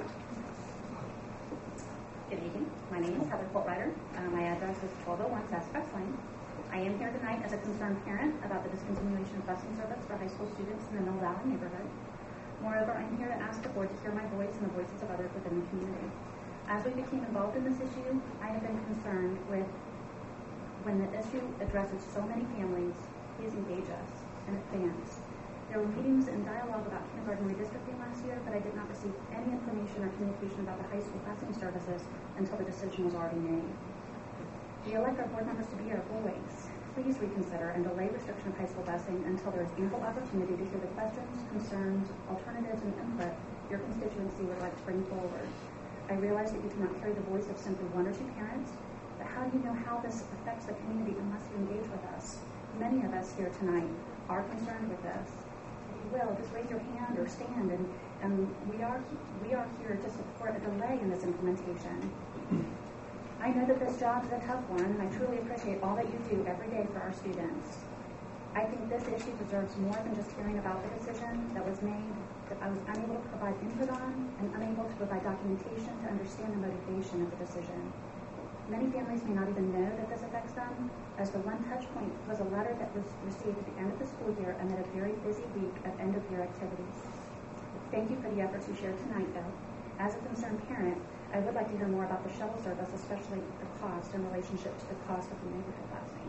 Good evening. My name is Heather Coltrider. My address is 1201 Sassafras Lane. I am here tonight as a concerned parent about the discontinuation of busing service for high school students in the Mill Valley neighborhood. Moreover, I'm here to ask the board to hear my voice and the voices of others within the community. As we became involved in this issue, I have been concerned with when the issue addresses so many families, please engage us in advance. There were meetings and dialogue about kindergarten redistricting last year, but I did not receive any information or communication about the high school busing services until the decision was already made. We elect our board members to be our voice. Please reconsider and delay restriction of high school busing until there is ample opportunity to hear the questions, concerns, alternatives, and input your constituency would like to bring forward. I realize that you cannot carry the voice of simply one or two parents, but how do you know how this affects the community unless you engage with us? Many of us here tonight are concerned with this. If you will, just raise your hand or stand, and we are here to support a delay in this implementation. I know that this job is a tough one, and I truly appreciate all that you do every day for our students. I think this issue deserves more than just hearing about the decision that was made that I was unable to provide input on and unable to provide documentation to understand the motivation of the decision. Many families may not even know that this affects them, as the one touch point was a letter that was received at the end of the school year amid a very busy week of end-of-year activities. Thank you for the efforts you shared tonight, though. As a concerned parent, I would like to hear more about the shuttle service, especially the cost in relationship to the cost of the neighborhood busing.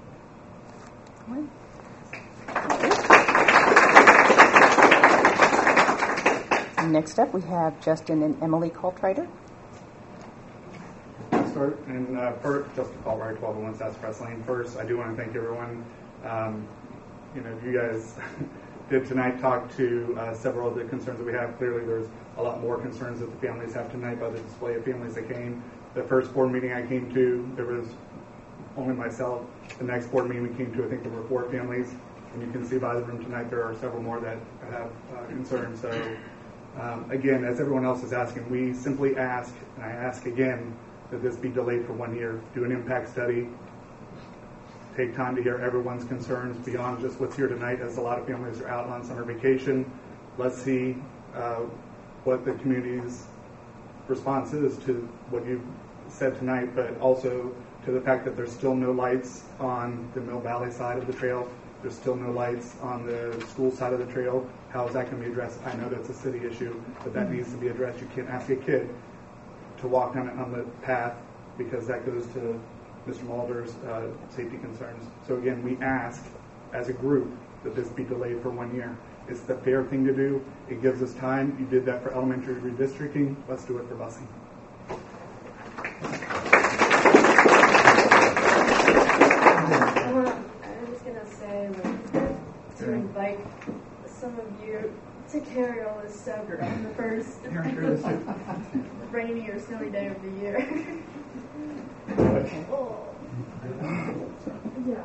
Next up, we have Justin and Emily Coltrider. Start and first, Justin Coltrider, 1201 Sassafras Lane. First, I do want to thank everyone. You guys did tonight talk to several of the concerns that we have. Clearly, there's a lot more concerns that the families have tonight by the display of families that came. The first board meeting I came to, there was only myself. The next board meeting we came to, I think there were 4 families. And you can see by the room tonight, there are several more that have concerns. So, again, as everyone else is asking, we simply ask, and I ask again, that this be delayed for 1 year. Do an impact study. Take time to hear everyone's concerns beyond just what's here tonight, as a lot of families are out on summer vacation. Let's see what the community's response is to what you've said tonight, but also to the fact that there's still no lights on the Mill Valley side of the trail. There's still no lights on the school side of the trail. How is that going to be addressed? I know that's a city issue, but that needs to be addressed. You can't ask a kid to walk on the path, because that goes to Mr. Mulder's safety concerns. So again, we ask as a group that this be delayed for 1 year. It's the fair thing to do. It gives us time. You did that for elementary redistricting. Let's do it for busing. I'm just going to say to invite some of you to carry all this sugar on the first rainy or snowy day of the year. Oh. Yeah.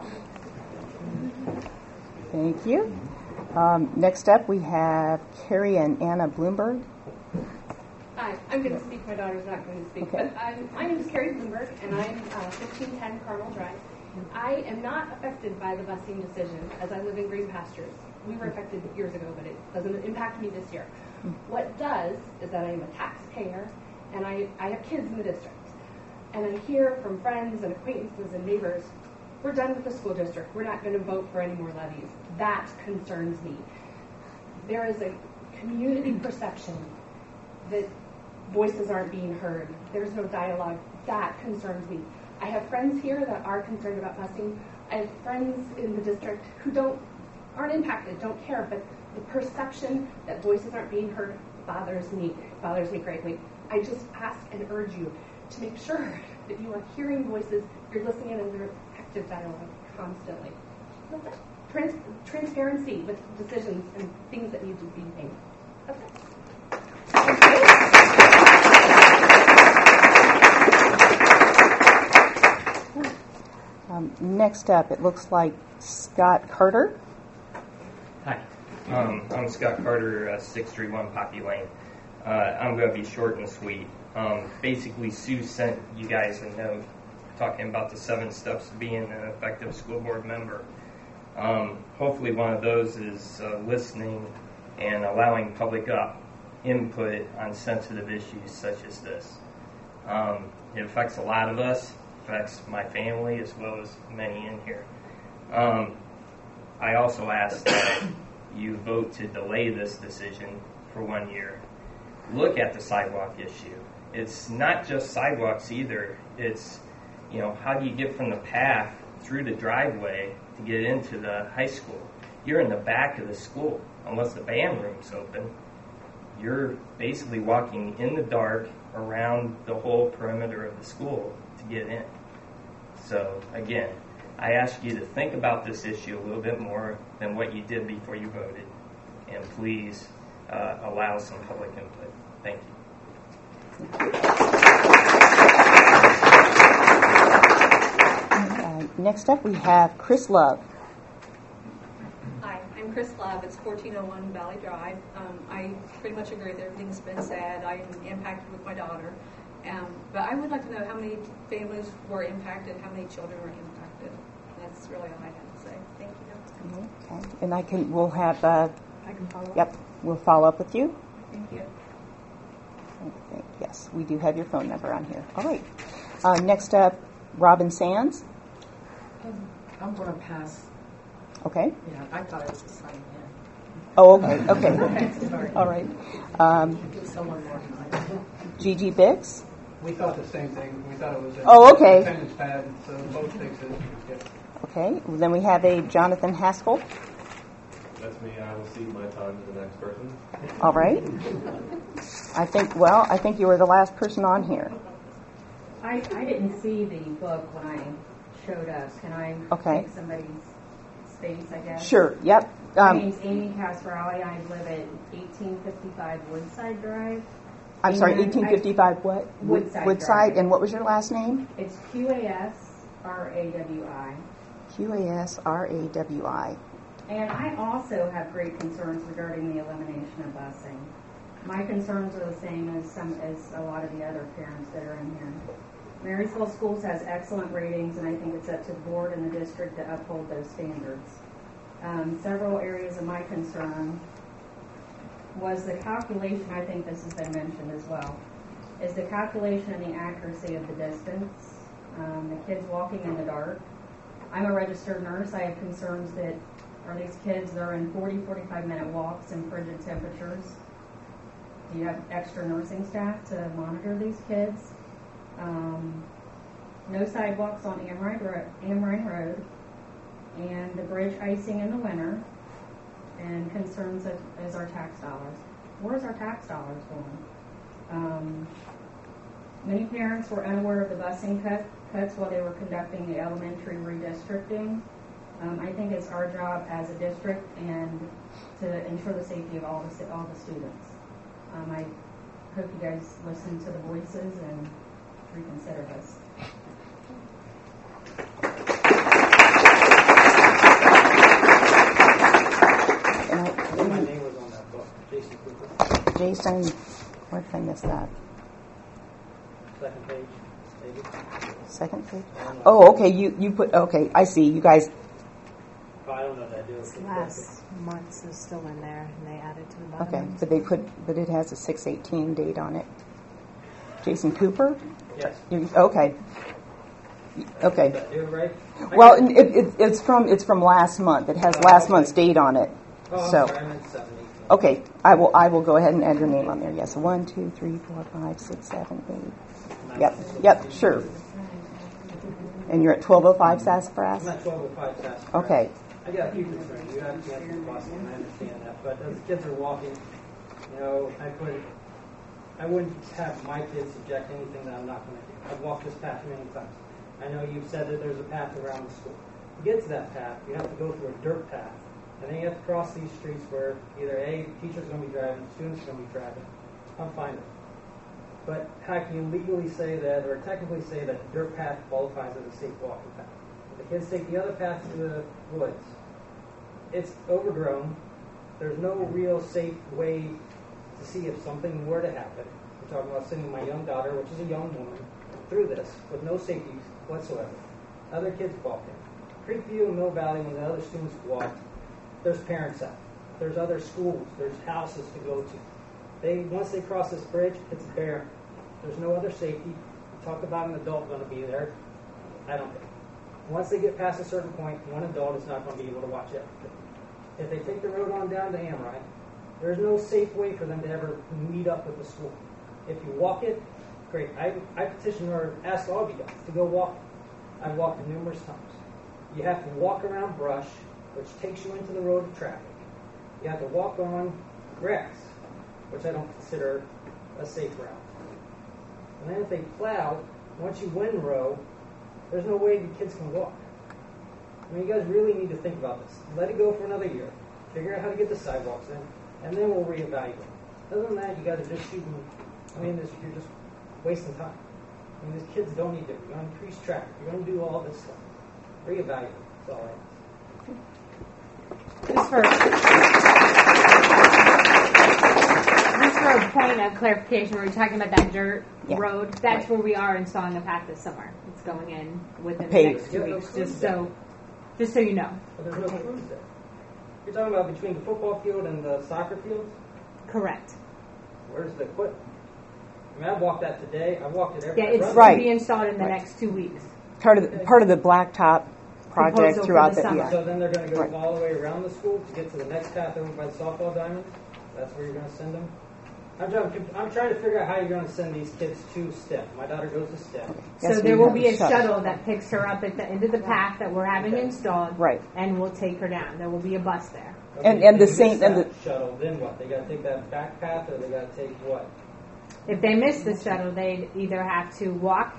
Thank you. Next up, we have Carrie and Anna Bloomberg. Hi, I'm going to speak. My daughter's not going to speak. Okay. But my name is Carrie Bloomberg, and I'm 1510 Carmel Drive. I am not affected by the busing decision, as I live in Green Pastures. We were affected years ago, but it doesn't impact me this year. What does is that I am a taxpayer, and I have kids in the district. And I hear from friends and acquaintances and neighbors, we're done with the school district. We're not going to vote for any more levies. That concerns me. There is a community perception that voices aren't being heard. There's no dialogue. That concerns me. I have friends here that are concerned about busing. I have friends in the district who aren't impacted, don't care, but the perception that voices aren't being heard bothers me greatly. I just ask and urge you to make sure that you are hearing voices, you're listening, and there's active dialogue constantly. Transparency with decisions and things that need to be made. Okay. Next up, it looks like Scott Carter. Hi, I'm Scott Carter, 631 Poppy Lane. I'm going to be short and sweet. Basically, Sue sent you guys a note talking about the 7 steps to being an effective school board member. Hopefully one of those is listening and allowing public input on sensitive issues such as this. It affects a lot of us. Affects my family as well as many in here. I also ask that you vote to delay this decision for 1 year. Look at the sidewalk issue. It's not just sidewalks either. It's, how do you get from the path through the driveway to get into the high school? You're in the back of the school. Unless the band room's open, you're basically walking in the dark around the whole perimeter of the school to get in. So, again, I ask you to think about this issue a little bit more than what you did before you voted. And please allow some public input. Thank you. Next up, we have Chris Love. Hi, I'm Chris Love. It's 1401 Valley Drive. I pretty much agree with everything that's been said. I'm impacted with my daughter. But I would like to know how many families were impacted, how many children were impacted. That's really all I have to say. Thank you. Okay. And we'll have, I can follow up? Yep, we'll follow up with you. Thank you. Okay. Yes, we do have your phone number on here. All right. Next up, Robin Sands. I'm going to pass. Okay. Yeah, I thought it was a sign in. Oh, okay. Okay. Sorry. All right. Give someone more time. Gigi Biggs. We thought the same thing. We thought it was okay. Attendance pad, so both things is good. Okay. Then we have a Jonathan Haskell. That's me. I will cede my time to the next person. All right. I think you were the last person on here. I didn't see the book when I showed up. Can I take somebody's space, I guess? Sure. Yep. My name's Amy Casrali. I live at 1855 Woodside Drive. I'm sorry, 1855 what? Woodside Drive. And what was your last name? It's QASRAWI. QASRAWI. And I also have great concerns regarding the elimination of busing. My concerns are the same as a lot of the other parents that are in here. Marysville Schools has excellent ratings, and I think it's up to the board and the district to uphold those standards. Several areas of my concern was the calculation, I think this has been mentioned as well, is the calculation and the accuracy of the distance, the kids walking in the dark. I'm a registered nurse. I have concerns that these kids are in 40, 45-minute walks in frigid temperatures. Do you have extra nursing staff to monitor these kids? No sidewalks on Amrine Road, and the bridge icing in the winter, and concerns such as our tax dollars. Where's our tax dollars going? Many parents were unaware of the busing cuts while they were conducting the elementary redistricting. I think it's our job as a district and to ensure the safety of all the students. I hope you guys listen to the voices and reconsider this. My name was on that book, Jason Cooper. Jason, where did I miss that? Second page, maybe. Second page? Oh, okay. You put, okay, I see. You guys. Oh, I don't know that deal. Last month's is still in there, and they added to the bottom. Okay, but it has a 6/18 date on it. Jason Cooper? Yes. Okay. Okay. Is that new, right? Well, it's from last month. It has last month's date on it. Oh, So. I'm sorry, I meant 7, 8. Okay, I will go ahead and add your name on there. Yes, 1, 2, 3, 4, 5, 6, 7, 8. Yep, sure. And you're at 1205 Sassafras? I'm at 1205 Sassafras. Okay. I got a few concerns. You have to answer the question, and I understand that. But as kids are walking, I wouldn't have my kids subject anything that I'm not going to do. I've walked this path many times. I know you've said that there's a path around the school. To get to that path, you have to go through a dirt path. And then you have to cross these streets where either A, teachers are going to be driving, students are going to be driving. I'm fine with it. But how can you legally say that, or technically say that the dirt path qualifies as a safe walking path? If the kids take the other path to the woods, it's overgrown. There's no real safe way to see if something were to happen. We're talking about sending my young daughter, which is a young woman, through this with no safety whatsoever. Other kids walking. Creekview and Mill Valley, when the other students walk, there's parents out. There's other schools. There's houses to go to. Once they cross this bridge, it's bare. There's no other safety. You talk about an adult going to be there. I don't think. Once they get past a certain point, one adult is not going to be able to watch everything. If they take the road on down to Amrine, there's no safe way for them to ever meet up with the school. If you walk it, great. I petition or ask all of you guys to go walk. I've walked it numerous times. You have to walk around brush, which takes you into the road of traffic. You have to walk on grass, which I don't consider a safe route. And then if they plow, once you windrow, there's no way the kids can walk. I mean, you guys really need to think about this. Let it go for another year. Figure out how to get the sidewalks in, and then we'll reevaluate. Other than that, you guys are just shooting. You're just wasting time. I mean, these kids don't need to. You're going to increase traffic. You're going to do all this stuff. Reevaluate. That's all I ask. Just for a point of clarification, we were talking about that dirt road. That's where we are installing a path this summer. It's going in within the next 2 weeks, just so you know. But there's no crews there. You're talking about between the football field and the soccer fields? Correct. Where's the equipment? I mean, I walked that today. I walked it every day. Yeah, it's going to be installed in the next 2 weeks. Part of the blacktop project throughout the summer. So then they're going to go all the way around the school to get to the next path over by the softball diamonds? That's where you're going to send them? I'm trying to figure out how you're going to send these kids to STEM. My daughter goes to STEM. So there will be a shuttle that picks her up at the end of the path that we're having installed, and we'll take her down. There will be a bus there. Okay, and the same shuttle. Then what? They got to take that back path, or they got to take what? If they miss the shuttle, they'd either have to walk.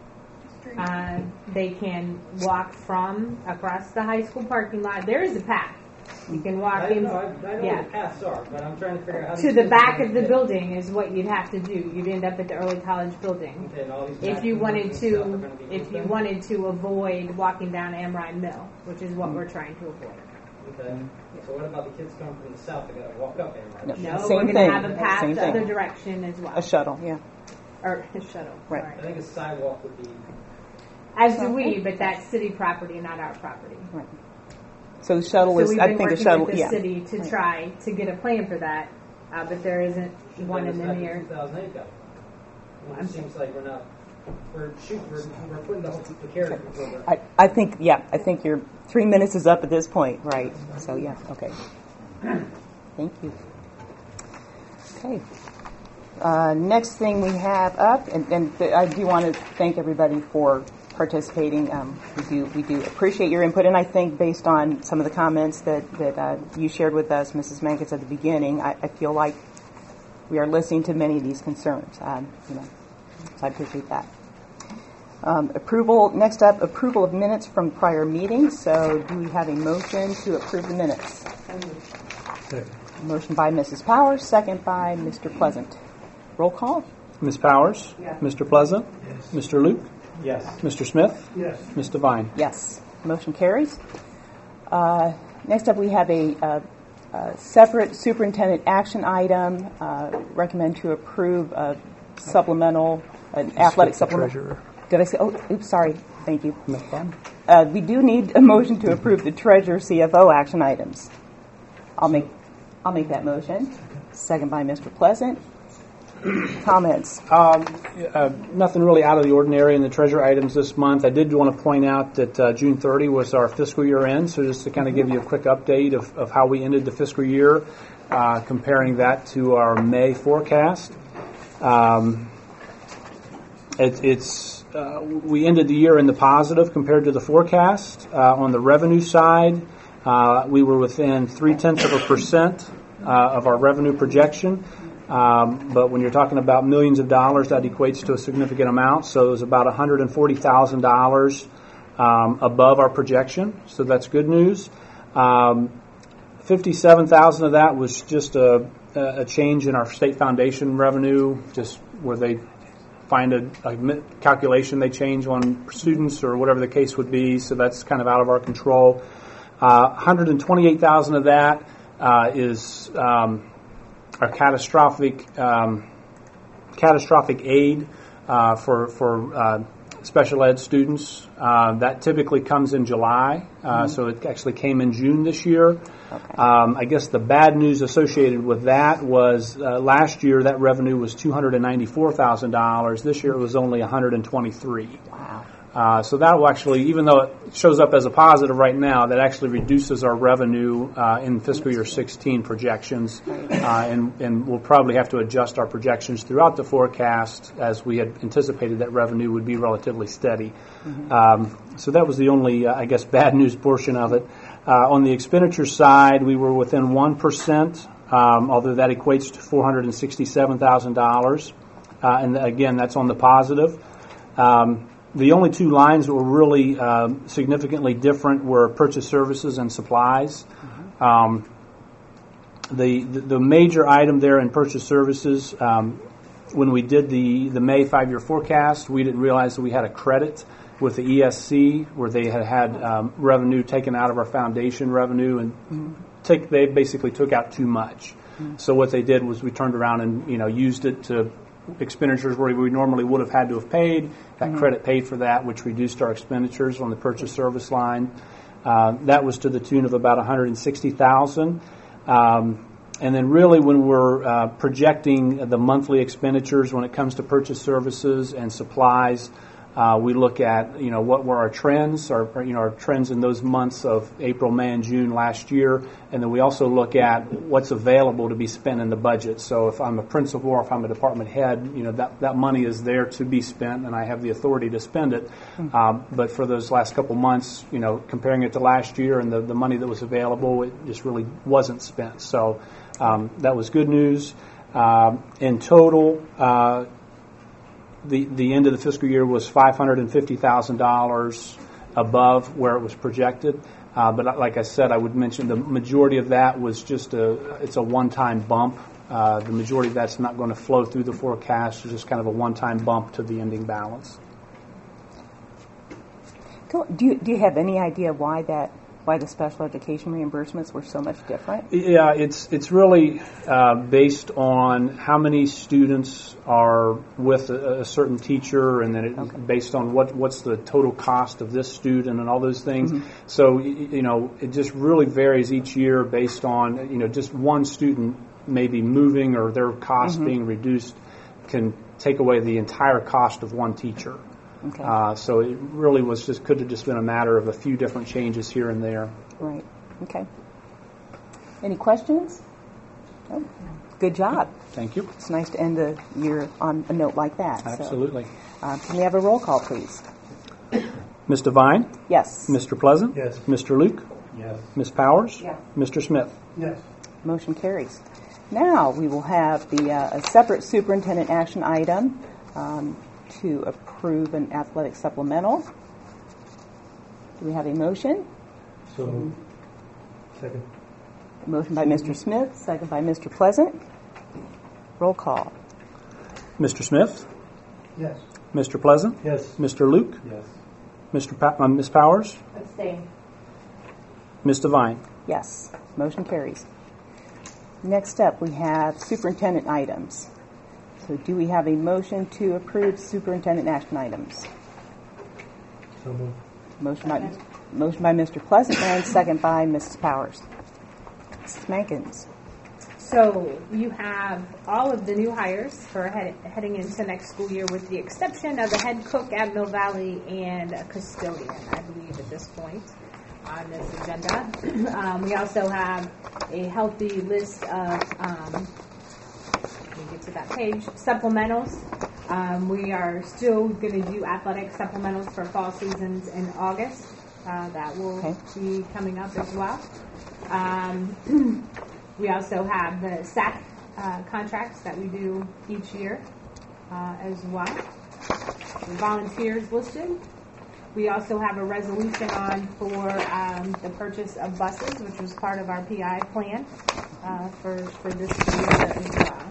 They can walk from across the high school parking lot. There is a path. You can walk I in. know what the paths are, but I'm trying to figure out how to the back of the building is what you'd have to do. You'd end up at the early college building. Okay, and all these if you wanted to avoid walking down Amrine Mill, which is what we're trying to avoid. Okay. So what about the kids coming from the south? They got to walk up Amrine. No, we're going to have a path the other direction as well. A shuttle, or a shuttle. Right. Sorry. I think a sidewalk would be. As do we, but that's city property, not our property. Right. So the shuttle is, I think, a shuttle. We've been working with the city to try to get a plan for that, but there isn't one in the near. 2008 got it. It seems like we're putting the carrot. I think your 3 minutes is up at this point, right? So okay. Thank you. Okay. Next thing we have up, and I do want to thank everybody for participating. We do appreciate your input, and I think based on some of the comments that you shared with us, Mrs. Mankis, at the beginning, I feel like we are listening to many of these concerns. So I appreciate that. Next up, approval of minutes from prior meetings. So do we have a motion to approve the minutes? Second. Motion by Mrs. Powers, second by Mr. Pleasant. Roll call. Ms. Powers? Yes. Mr. Pleasant? Yes. Mr. Luke? Yes. Mr. Smith? Yes. Ms. Devine? Yes. Motion carries. Next up, we have a separate superintendent action item. Recommend to approve a supplemental, an athletic supplemental. Treasurer. Did I say? Oh, oops, sorry. Thank you. No problem. We do need a motion to approve the treasurer CFO action items. I'll make that motion. Second by Mr. Pleasant. Comments? Nothing really out of the ordinary in the treasurer items this month. I did want to point out that June 30 was our fiscal year end, so just to kind of give you a quick update of how we ended the fiscal year, comparing that to our May forecast. We ended the year in the positive compared to the forecast. On the revenue side, we were within 0.3% of our revenue projection. But when you're talking about millions of dollars, that equates to a significant amount. So it was about $140,000 above our projection. So that's good news. $57,000 of that was just a change in our state foundation revenue, just where they find a calculation they change on students or whatever the case would be. So that's kind of out of our control. $128,000 of that is our catastrophic aid for special ed students. That typically comes in July, so it actually came in June this year. Okay. I guess the bad news associated with that was last year that revenue was $294,000. This year it was only $123,000. Wow. So that will actually, even though it shows up as a positive right now, that actually reduces our revenue in fiscal year 16 projections, and we'll probably have to adjust our projections throughout the forecast as we had anticipated that revenue would be relatively steady. Mm-hmm. So that was the only, I guess, bad news portion of it. On the expenditure side, we were within 1%, although that equates to $467,000. And again, that's on the positive. The only two lines that were really significantly different were purchase services and supplies. Mm-hmm. The major item there in purchase services, when we did the May 5-year forecast, we didn't realize that we had a credit with the ESC where they had revenue taken out of our foundation revenue, and they basically took out too much. Mm-hmm. So what they did was we turned around and used it to expenditures where we normally would have had to have paid. That credit paid for that, which reduced our expenditures on the purchase service line. That was to the tune of about $160,000. And then really when we're projecting the monthly expenditures when it comes to purchase services and supplies, we look at, what were our trends, our trends in those months of April, May, and June last year, and then we also look at what's available to be spent in the budget. So if I'm a principal or if I'm a department head, that money is there to be spent, and I have the authority to spend it. But for those last couple months, comparing it to last year and the money that was available, it just really wasn't spent. So that was good news. In total, the end of the fiscal year was $550,000 above where it was projected. But like I said, I would mention the majority of that was just it's a one-time bump. The majority of that's not going to flow through the forecast. It's just kind of a one-time bump to the ending balance. Do you have any idea why the special education reimbursements were so much different? Yeah, it's really based on how many students are with a certain teacher, and then based on what's the total cost of this student and all those things. Mm-hmm. So it just really varies each year based on just one student maybe moving or their cost being reduced can take away the entire cost of one teacher. Okay. So it really could have just been a matter of a few different changes here and there. Right. Okay. Any questions? No? good job. Thank you. It's nice to end the year on a note like that. Absolutely. So, can we have a roll call, please? Ms. Devine? Yes. Mr. Pleasant? Yes. Mr. Luke? Yes. Ms. Powers? Yes. Mr. Smith? Yes. Motion carries. Now we will have a separate superintendent action item to approve an athletic supplemental. Do we have a motion? So moved. Second. Motion by Mr. Smith, second by Mr. Pleasant. Roll call. Mr. Smith? Yes. Mr. Pleasant? Yes. Mr. Luke? Yes. Ms. Powers? Abstain. Ms. Devine? Yes. Motion carries. Next up, we have superintendent items. So do we have a motion to approve superintendent action items? So moved. Motion by Mr. Pleasant and second by Mrs. Powers. Mrs. Mankins. So you have all of the new hires for heading into next school year, with the exception of the head cook at Mill Valley and a custodian, I believe, at this point on this agenda. We also have a healthy list of, let me get to that page, supplementals. We are still going to do athletic supplementals for fall seasons in August. That will be coming up as well. We also have the SAC contracts that we do each year as well. The volunteers listed. We also have a resolution on for the purchase of buses, which was part of our PI plan for this year as well.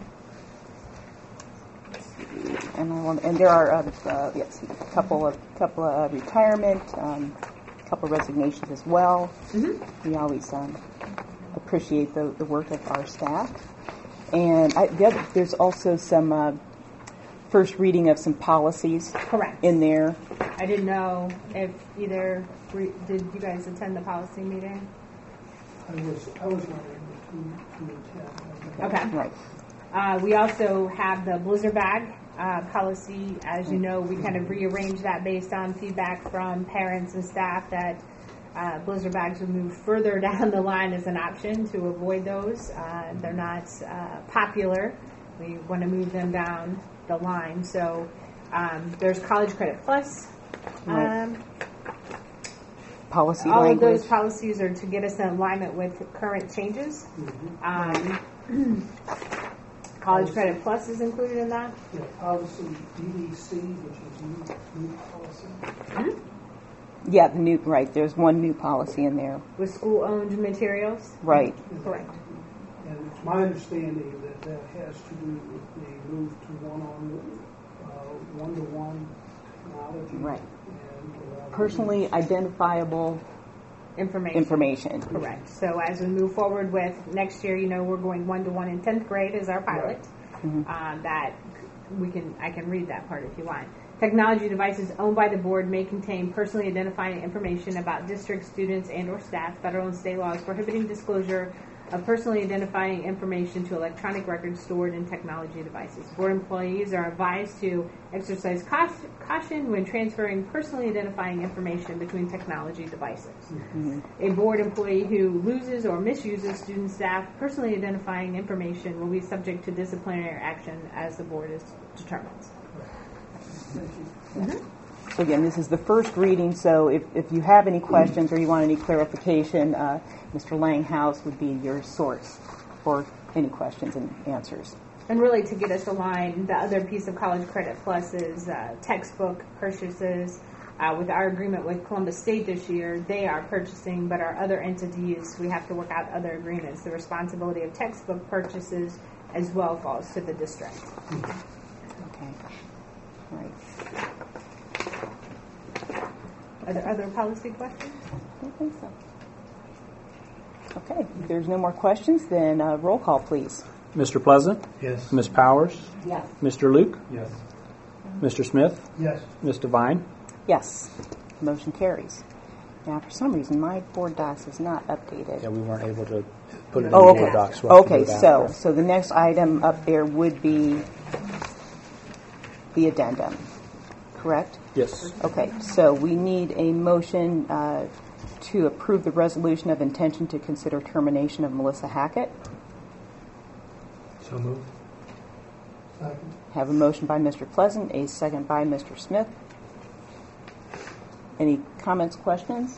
And there are a couple of retirement, a couple of resignations as well. Mm-hmm. We always appreciate the work of our staff. And there's also some first reading of some policies. Correct. In there. I didn't know if either did you guys attend the policy meeting? I was not able to attend. Okay. Right. We also have the blizzard bag policy. As you know, we kind of rearranged that based on feedback from parents and staff that blizzard bags would move further down the line as an option to avoid those. They're not popular. We want to move them down the line. So there's College Credit Plus. Policy all language. of those policies are to get us in alignment with current changes. Mm-hmm. College Credit Plus is included in that. Yeah, policy DDC, which is new policy. Mm-hmm. Yeah, there's one new policy in there. With school-owned materials? Right. Correct. And it's my understanding that has to do with the move to one-to-one technology. Right. And personally identifiable information. Correct. So as we move forward with next year, we're going 1-to-1 in 10th grade as our pilot. Right. Mm-hmm. I can read that part if you want. Technology devices owned by the board may contain personally identifying information about district students and or staff. Federal and state laws prohibiting disclosure of personally identifying information to electronic records stored in technology devices. Board employees are advised to exercise caution when transferring personally identifying information between technology devices. Mm-hmm. A board employee who loses or misuses student staff personally identifying information will be subject to disciplinary action as the board determines. Mm-hmm. So again, this is the first reading, so if you have any questions or you want any clarification, Mr. Langhouse would be your source for any questions and answers. And really to get us aligned, the other piece of College Credit Plus is textbook purchases. With our agreement with Columbus State this year, they are purchasing, but our other entities, we have to work out other agreements. The responsibility of textbook purchases as well falls to the district. Okay. Right. Are there other policy questions? I don't think so. Okay. If there's no more questions, then roll call, please. Mr. Pleasant? Yes. Ms. Powers? Yes. Mr. Luke? Yes. Mr. Smith? Yes. Ms. Devine? Yes. Motion carries. Now, for some reason, my board docs is not updated. Yeah, we weren't able to put it in okay. board docs. We'll Okay, so the next item up there would be the addendum, correct? Yes. Okay, so we need a motion to approve the resolution of intention to consider termination of Melissa Hackett. So moved. Second. Have a motion by Mr. Pleasant, a second by Mr. Smith. Any comments, questions?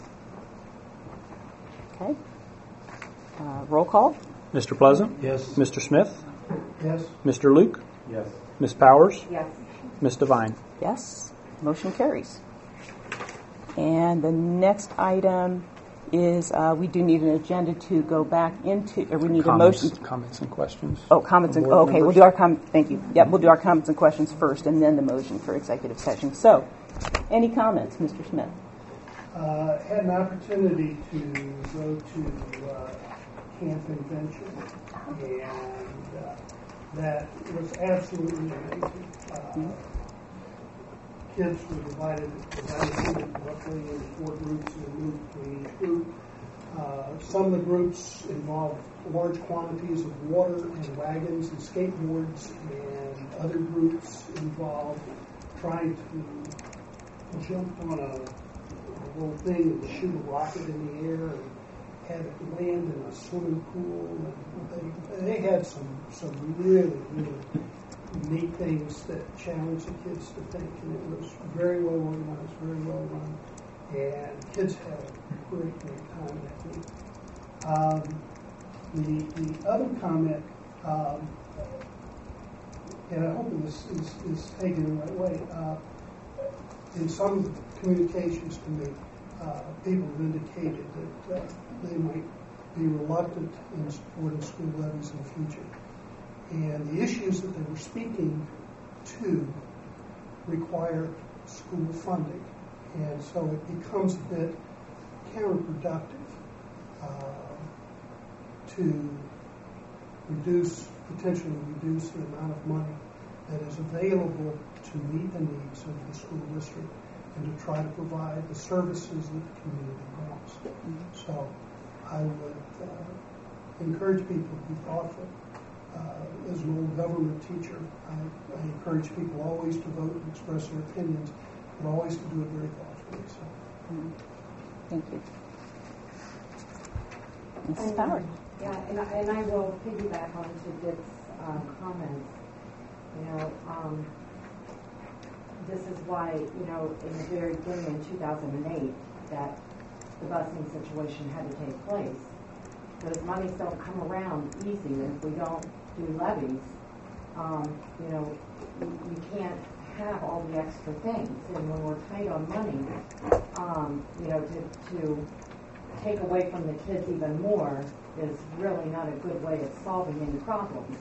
Okay. Roll call. Mr. Pleasant? Yes. Mr. Smith? Yes. Mr. Luke? Yes. Ms. Powers? Yes. Ms. Devine? Yes. Motion carries. And the next item is we do need an agenda to go back into, or we need a motion. Comments and questions. Oh, comments and, okay, we'll do our thank you. Yep, we'll do our comments and questions first and then the motion for executive session. So, any comments, Mr. Smith? Had an opportunity to go to Camp Invention, and that was absolutely amazing. Kids were divided roughly into 4 groups and moved between each group. Some of the groups involved large quantities of water and wagons and skateboards, and other groups involved trying to jump on a little thing and shoot a rocket in the air and had it land in a swimming pool. And they had some really, really neat things that challenged the kids to think, and it was very well organized, very well run, and kids had a great time that week. The other comment, and I hope this is taken in the right way, in some communications to me, people have indicated that they might be reluctant in supporting school levies in the future. And the issues that they were speaking to require school funding. And so it becomes a bit counterproductive to potentially reduce the amount of money that is available to meet the needs of the school district and to try to provide the services that the community wants. So I would encourage people to be thoughtful. As an old government teacher, I encourage people always to vote and express their opinions, but always to do it very thoughtfully. So. Thank you. Mrs. Powers. Yeah, and I will piggyback on to Dick's comments. This is why, in the very beginning in 2008, that the busing situation had to take place. Those monies don't come around easy, and if we don't do levies, you can't have all the extra things. And when we're tight on money, to take away from the kids even more is really not a good way of solving any problems.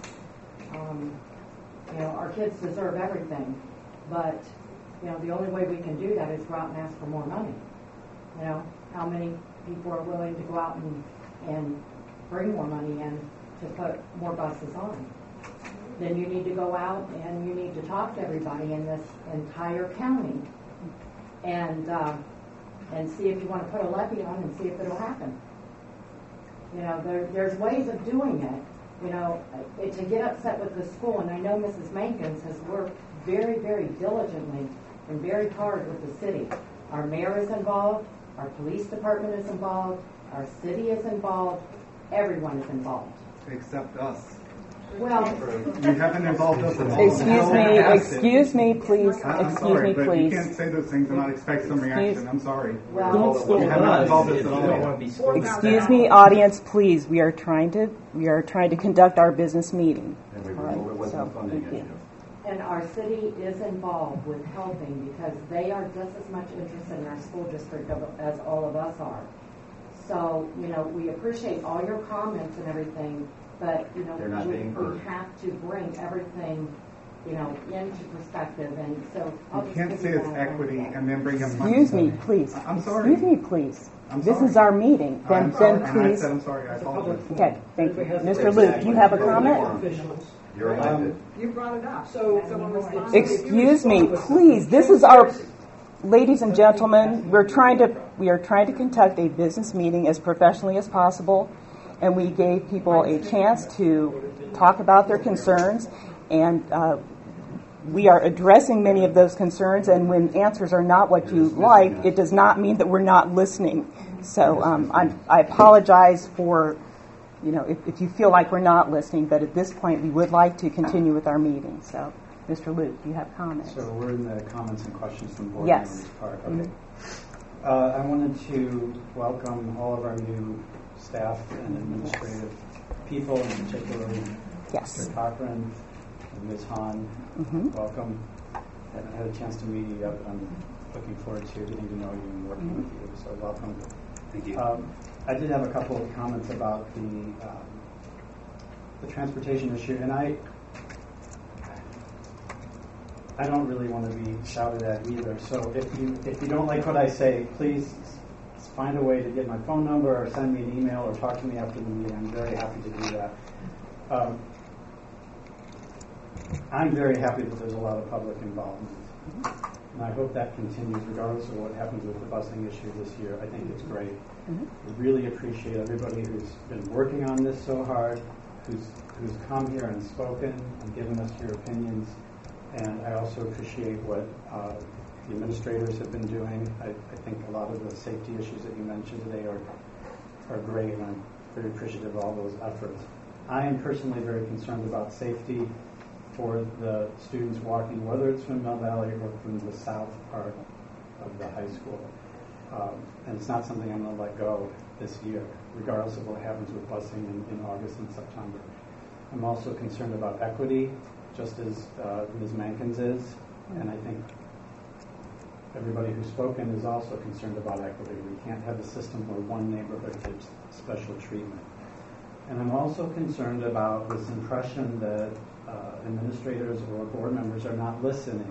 Our kids deserve everything, but the only way we can do that is go out and ask for more money. How many people are willing to go out and bring more money in to put more buses on? Then you need to go out and you need to talk to everybody in this entire county and see if you want to put a levy on and see if it'll happen. There's ways of doing it. To get upset with the school, and I know Mrs. Mankins has worked very, very diligently and very hard with the city. Our mayor is involved, our police department is involved, our city is involved, everyone is involved. Except us. Well, you haven't involved us at all. Excuse me, please. I'm sorry, but you can't say those things and not expect some reaction. I'm sorry. Well, you have not involved us at all. Excuse me, audience, please. We are trying to conduct our business meeting. Thank you. And our city is involved with helping because they are just as much interested in our school district as all of us are. So, we appreciate all your comments and everything, but, we have to bring everything, into perspective. And so you can't say it's equity and then bring in money. Excuse me, please. I'm sorry. Excuse me, please. This is our meeting. Then please. I'm sorry. I apologize. Okay, thank you. Mr. Luke, you have a comment? You're elected. You brought it up. So someone responds. Excuse me, please. This is our, ladies and gentlemen, we are trying to conduct a business meeting as professionally as possible, and we gave people a chance to talk about their concerns, and we are addressing many of those concerns, and when answers are not what you like, it does not mean that we're not listening. So I apologize for if you feel like we're not listening, but at this point we would like to continue with our meeting. So, Mr. Luke, do you have comments? So we're in the comments and questions from board Yes. members part. Okay. Mm-hmm. I wanted to welcome all of our new staff and administrative people, in particular Yes. Mr. Cochran and Ms. Hahn. Mm-hmm. Welcome. I haven't had a chance to meet you yet, but I'm looking forward to getting to know you and working with you. So welcome. Thank you. I did have a couple of comments about the transportation issue, and I don't really want to be shouted at either. So if you don't like what I say, please find a way to get my phone number or send me an email or talk to me after the meeting. I'm very happy to do that. I'm very happy that there's a lot of public involvement. And I hope that continues regardless of what happens with the busing issue this year. I think it's great. Mm-hmm. I really appreciate everybody who's been working on this so hard, who's come here and spoken and given us your opinions. And I also appreciate what the administrators have been doing. I think a lot of the safety issues that you mentioned today are great, and I'm very appreciative of all those efforts. I am personally very concerned about safety for the students walking, whether it's from Mill Valley or from the south part of the high school. And it's not something I'm going to let go this year, regardless of what happens with busing in August and September. I'm also concerned about equity, just as Ms. Mankins is, and I think everybody who's spoken is also concerned about equity. We can't have a system where one neighborhood gets special treatment. And I'm also concerned about this impression that administrators or board members are not listening.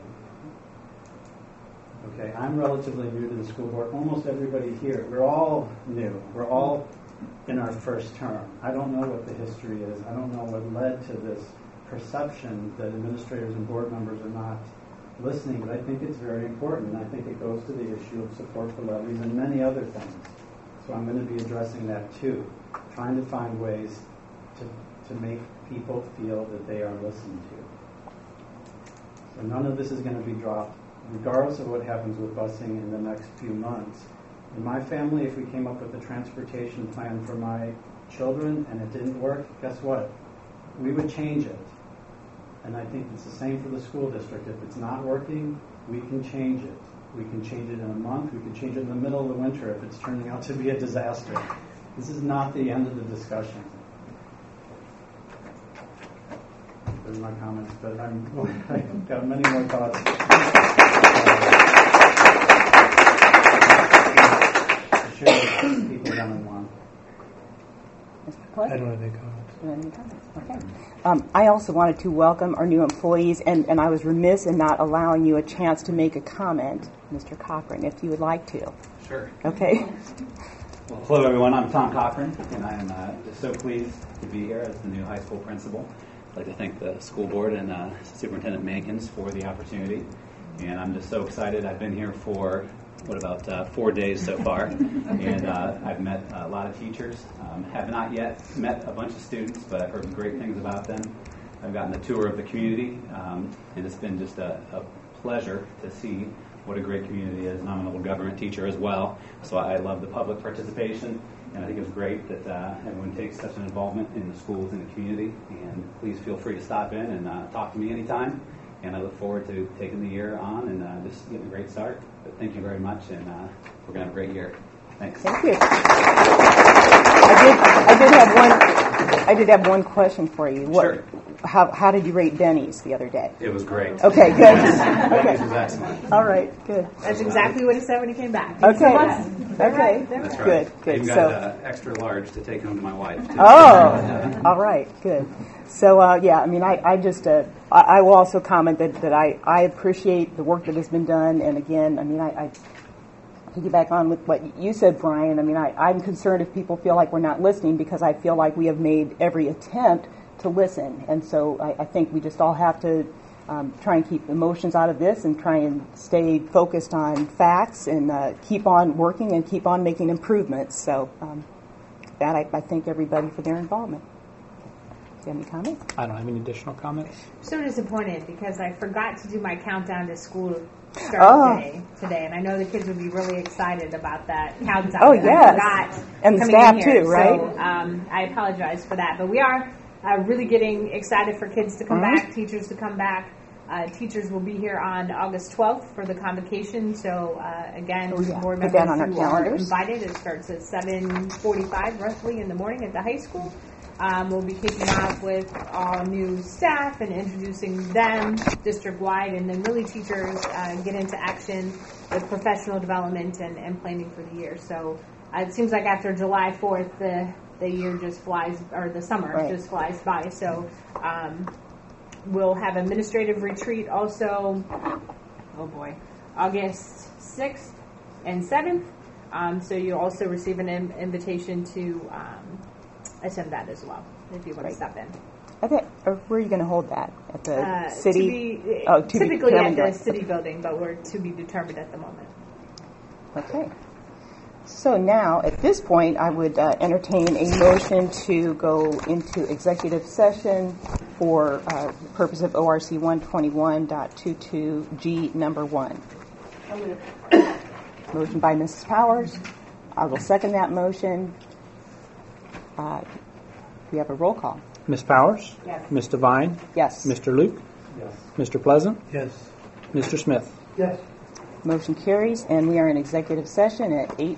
Okay, I'm relatively new to the school board. Almost everybody here, we're all new. We're all in our first term. I don't know what the history is. I don't know what led to this perception that administrators and board members are not listening, but I think it's very important, and I think it goes to the issue of support for levies and many other things. So I'm going to be addressing that too, trying to find ways to make people feel that they are listened to. So none of this is going to be dropped, regardless of what happens with busing in the next few months. In my family, if we came up with a transportation plan for my children and it didn't work, guess what? We would change it. And I think it's the same for the school district. If it's not working, we can change it. We can change it in a month. We can change it in the middle of the winter if it's turning out to be a disaster. This is not the end of the discussion. Those are my comments, but I've got many more thoughts. Share with people one-on-one. I don't have any comments. Okay. I also wanted to welcome our new employees, and I was remiss in not allowing you a chance to make a comment, Mr. Cochran, if you would like to. Sure. Okay. Well, hello, everyone. I'm Tom Cochran, and I am just so pleased to be here as the new high school principal. I'd like to thank the school board and Superintendent Mankins for the opportunity, and I'm just so excited. I've been here for, 4 days so far, and I've met a lot of teachers. Have not yet met a bunch of students, but I've heard great things about them. I've gotten a tour of the community, and it's been just a pleasure to see what a great community is, and I'm an old government teacher as well, so I love the public participation, and I think it's great that everyone takes such an involvement in the schools and the community, and please feel free to stop in and talk to me anytime, and I look forward to taking the year on and just getting a great start. But thank you very much, and we're going to have a great year. Thanks. Thank you. I did have one question for you. Sure. How did you rate Denny's the other day? It was great. Okay, good. Denny's was excellent. All right, good. That's exactly what he said when he came back. Okay. Okay. That's right. Good. I even got extra large to take home to my wife, too. Oh, all right, good. So, I will also comment that I appreciate the work that has been done. And again, I piggyback on with what you said, Brian. I'm concerned if people feel like we're not listening, because I feel like we have made every attempt to listen. And so I think we just all have to try and keep emotions out of this and try and stay focused on facts and keep on working and keep on making improvements. So I thank everybody for their involvement. you have any comments? I don't have any additional comments. So disappointed because I forgot to do my countdown to school start day today, and I know the kids would be really excited about that countdown. Oh, and yes. I forgot And the coming staff in here, too, right? So, I apologize for that, but we are really getting excited for kids to come back, teachers to come back. Teachers will be here on August 12th for the convocation. So again, board Put that members on our who are calendars. invited. It starts at 7:45 roughly in the morning at the high school. We'll be kicking off with all new staff and introducing them district-wide, and then really teachers get into action with professional development and planning for the year. So it seems like after July 4th, the year just flies, or the summer just flies by. So we'll have administrative retreat also, August 6th and 7th. So you'll also receive an invitation to attend that as well, if you want to step in. Okay, where are you going to hold that? At the city? Typically at the city building, but we're to be determined at the moment. Okay. So now, at this point, I would entertain a motion to go into executive session for the purpose of ORC 121.22G number 1. Motion by Mrs. Powers. I will second that motion. We have a roll call. Ms. Powers? Yes. Ms. Devine? Yes. Mr. Luke? Yes. Mr. Pleasant? Yes. Mr. Smith? Yes. Motion carries, and we are in executive session at 8